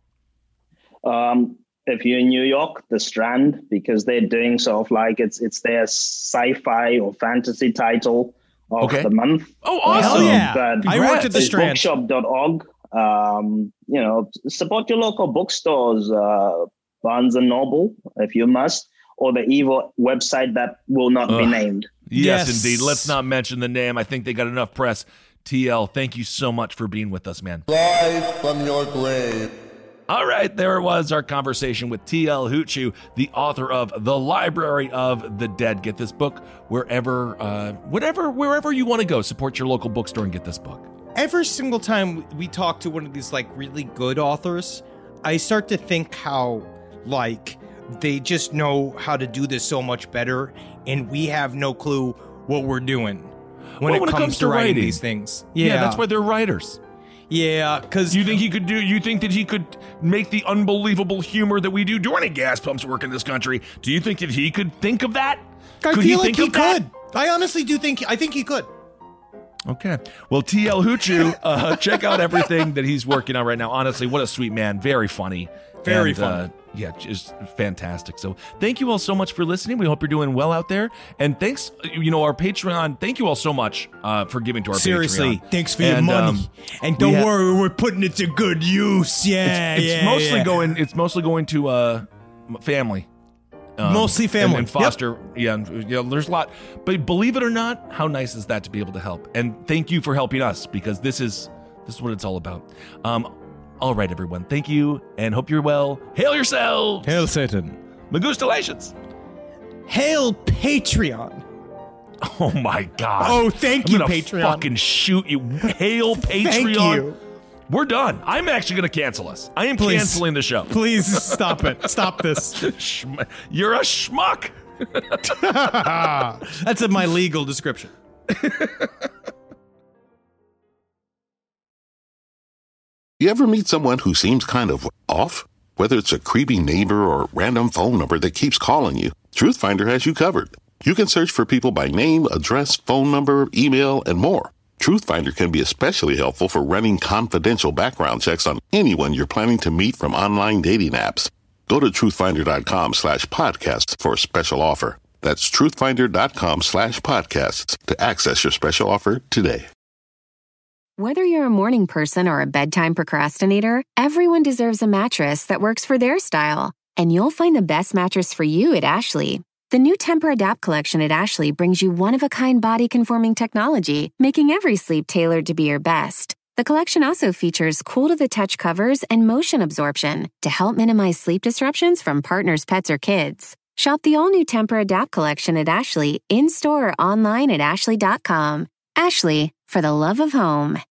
if you're in New York, the Strand, because they're doing sort of like it's their sci-fi or fantasy title of the month. Oh, awesome! Hell yeah! But I worked at the it's Strand. bookshop.org. Support your local bookstores, Barnes and Noble, if you must, or the evil website that will not be named. Yes, Yes. indeed. Let's not mention the name. I think they got enough press. TL, thank you so much for being with us, man. Rise from your grave. All right, there it was, our conversation with TL Hoochoo, the author of The Library of the Dead. Get this book wherever you want to go. Support your local bookstore and get this book. Every single time we talk to one of these like really good authors, I start to think how like they just know how to do this so much better, and we have no clue what we're doing when it comes to writing these things. Yeah, that's why they're writers. Yeah, because You think that he could make the unbelievable humor that we do? Do any gas pumps work in this country? Do you think that he could think of that? I Could feel like think he of that? could. I honestly do think. I think he could. Okay. Well, TL Hoochoo, check out everything that he's working on right now. Honestly, what a sweet man. Very funny. Very And, funny. Yeah, just fantastic. So thank you all so much for listening. We hope you're doing well out there. And thanks, our Patreon. Thank you all so much for giving to our Seriously, Patreon. thanks for your And, money. And don't we ha- worry, we're putting it to good use. Yeah, It's mostly going to family. Mostly family. and foster. Yeah, there's a lot. But believe it or not, how nice is that to be able to help? And thank you for helping us, because this is what it's all about. All right, everyone. Thank you, and hope you're well. Hail yourselves. Hail Satan. Magustalations. Hail Patreon. Oh my God. Oh, thank I'm you, gonna Patreon. fucking shoot you. Hail Patreon. Thank you. We're done. I'm actually going to cancel us. I am Please. canceling the show. Please stop it. Stop this. You're a schmuck. That's my legal description. You ever meet someone who seems kind of off? Whether it's a creepy neighbor or a random phone number that keeps calling you, Truthfinder has you covered. You can search for people by name, address, phone number, email, and more. Truthfinder can be especially helpful for running confidential background checks on anyone you're planning to meet from online dating apps. Go to truthfinder.com/podcasts for a special offer. That's truthfinder.com/podcasts to access your special offer today. Whether you're a morning person or a bedtime procrastinator, everyone deserves a mattress that works for their style. And you'll find the best mattress for you at Ashley. The new Temper-Adapt collection at Ashley brings you one-of-a-kind body-conforming technology, making every sleep tailored to be your best. The collection also features cool-to-the-touch covers and motion absorption to help minimize sleep disruptions from partners, pets, or kids. Shop the all-new Tempur-Adapt collection at Ashley in-store or online at ashley.com. Ashley, for the love of home.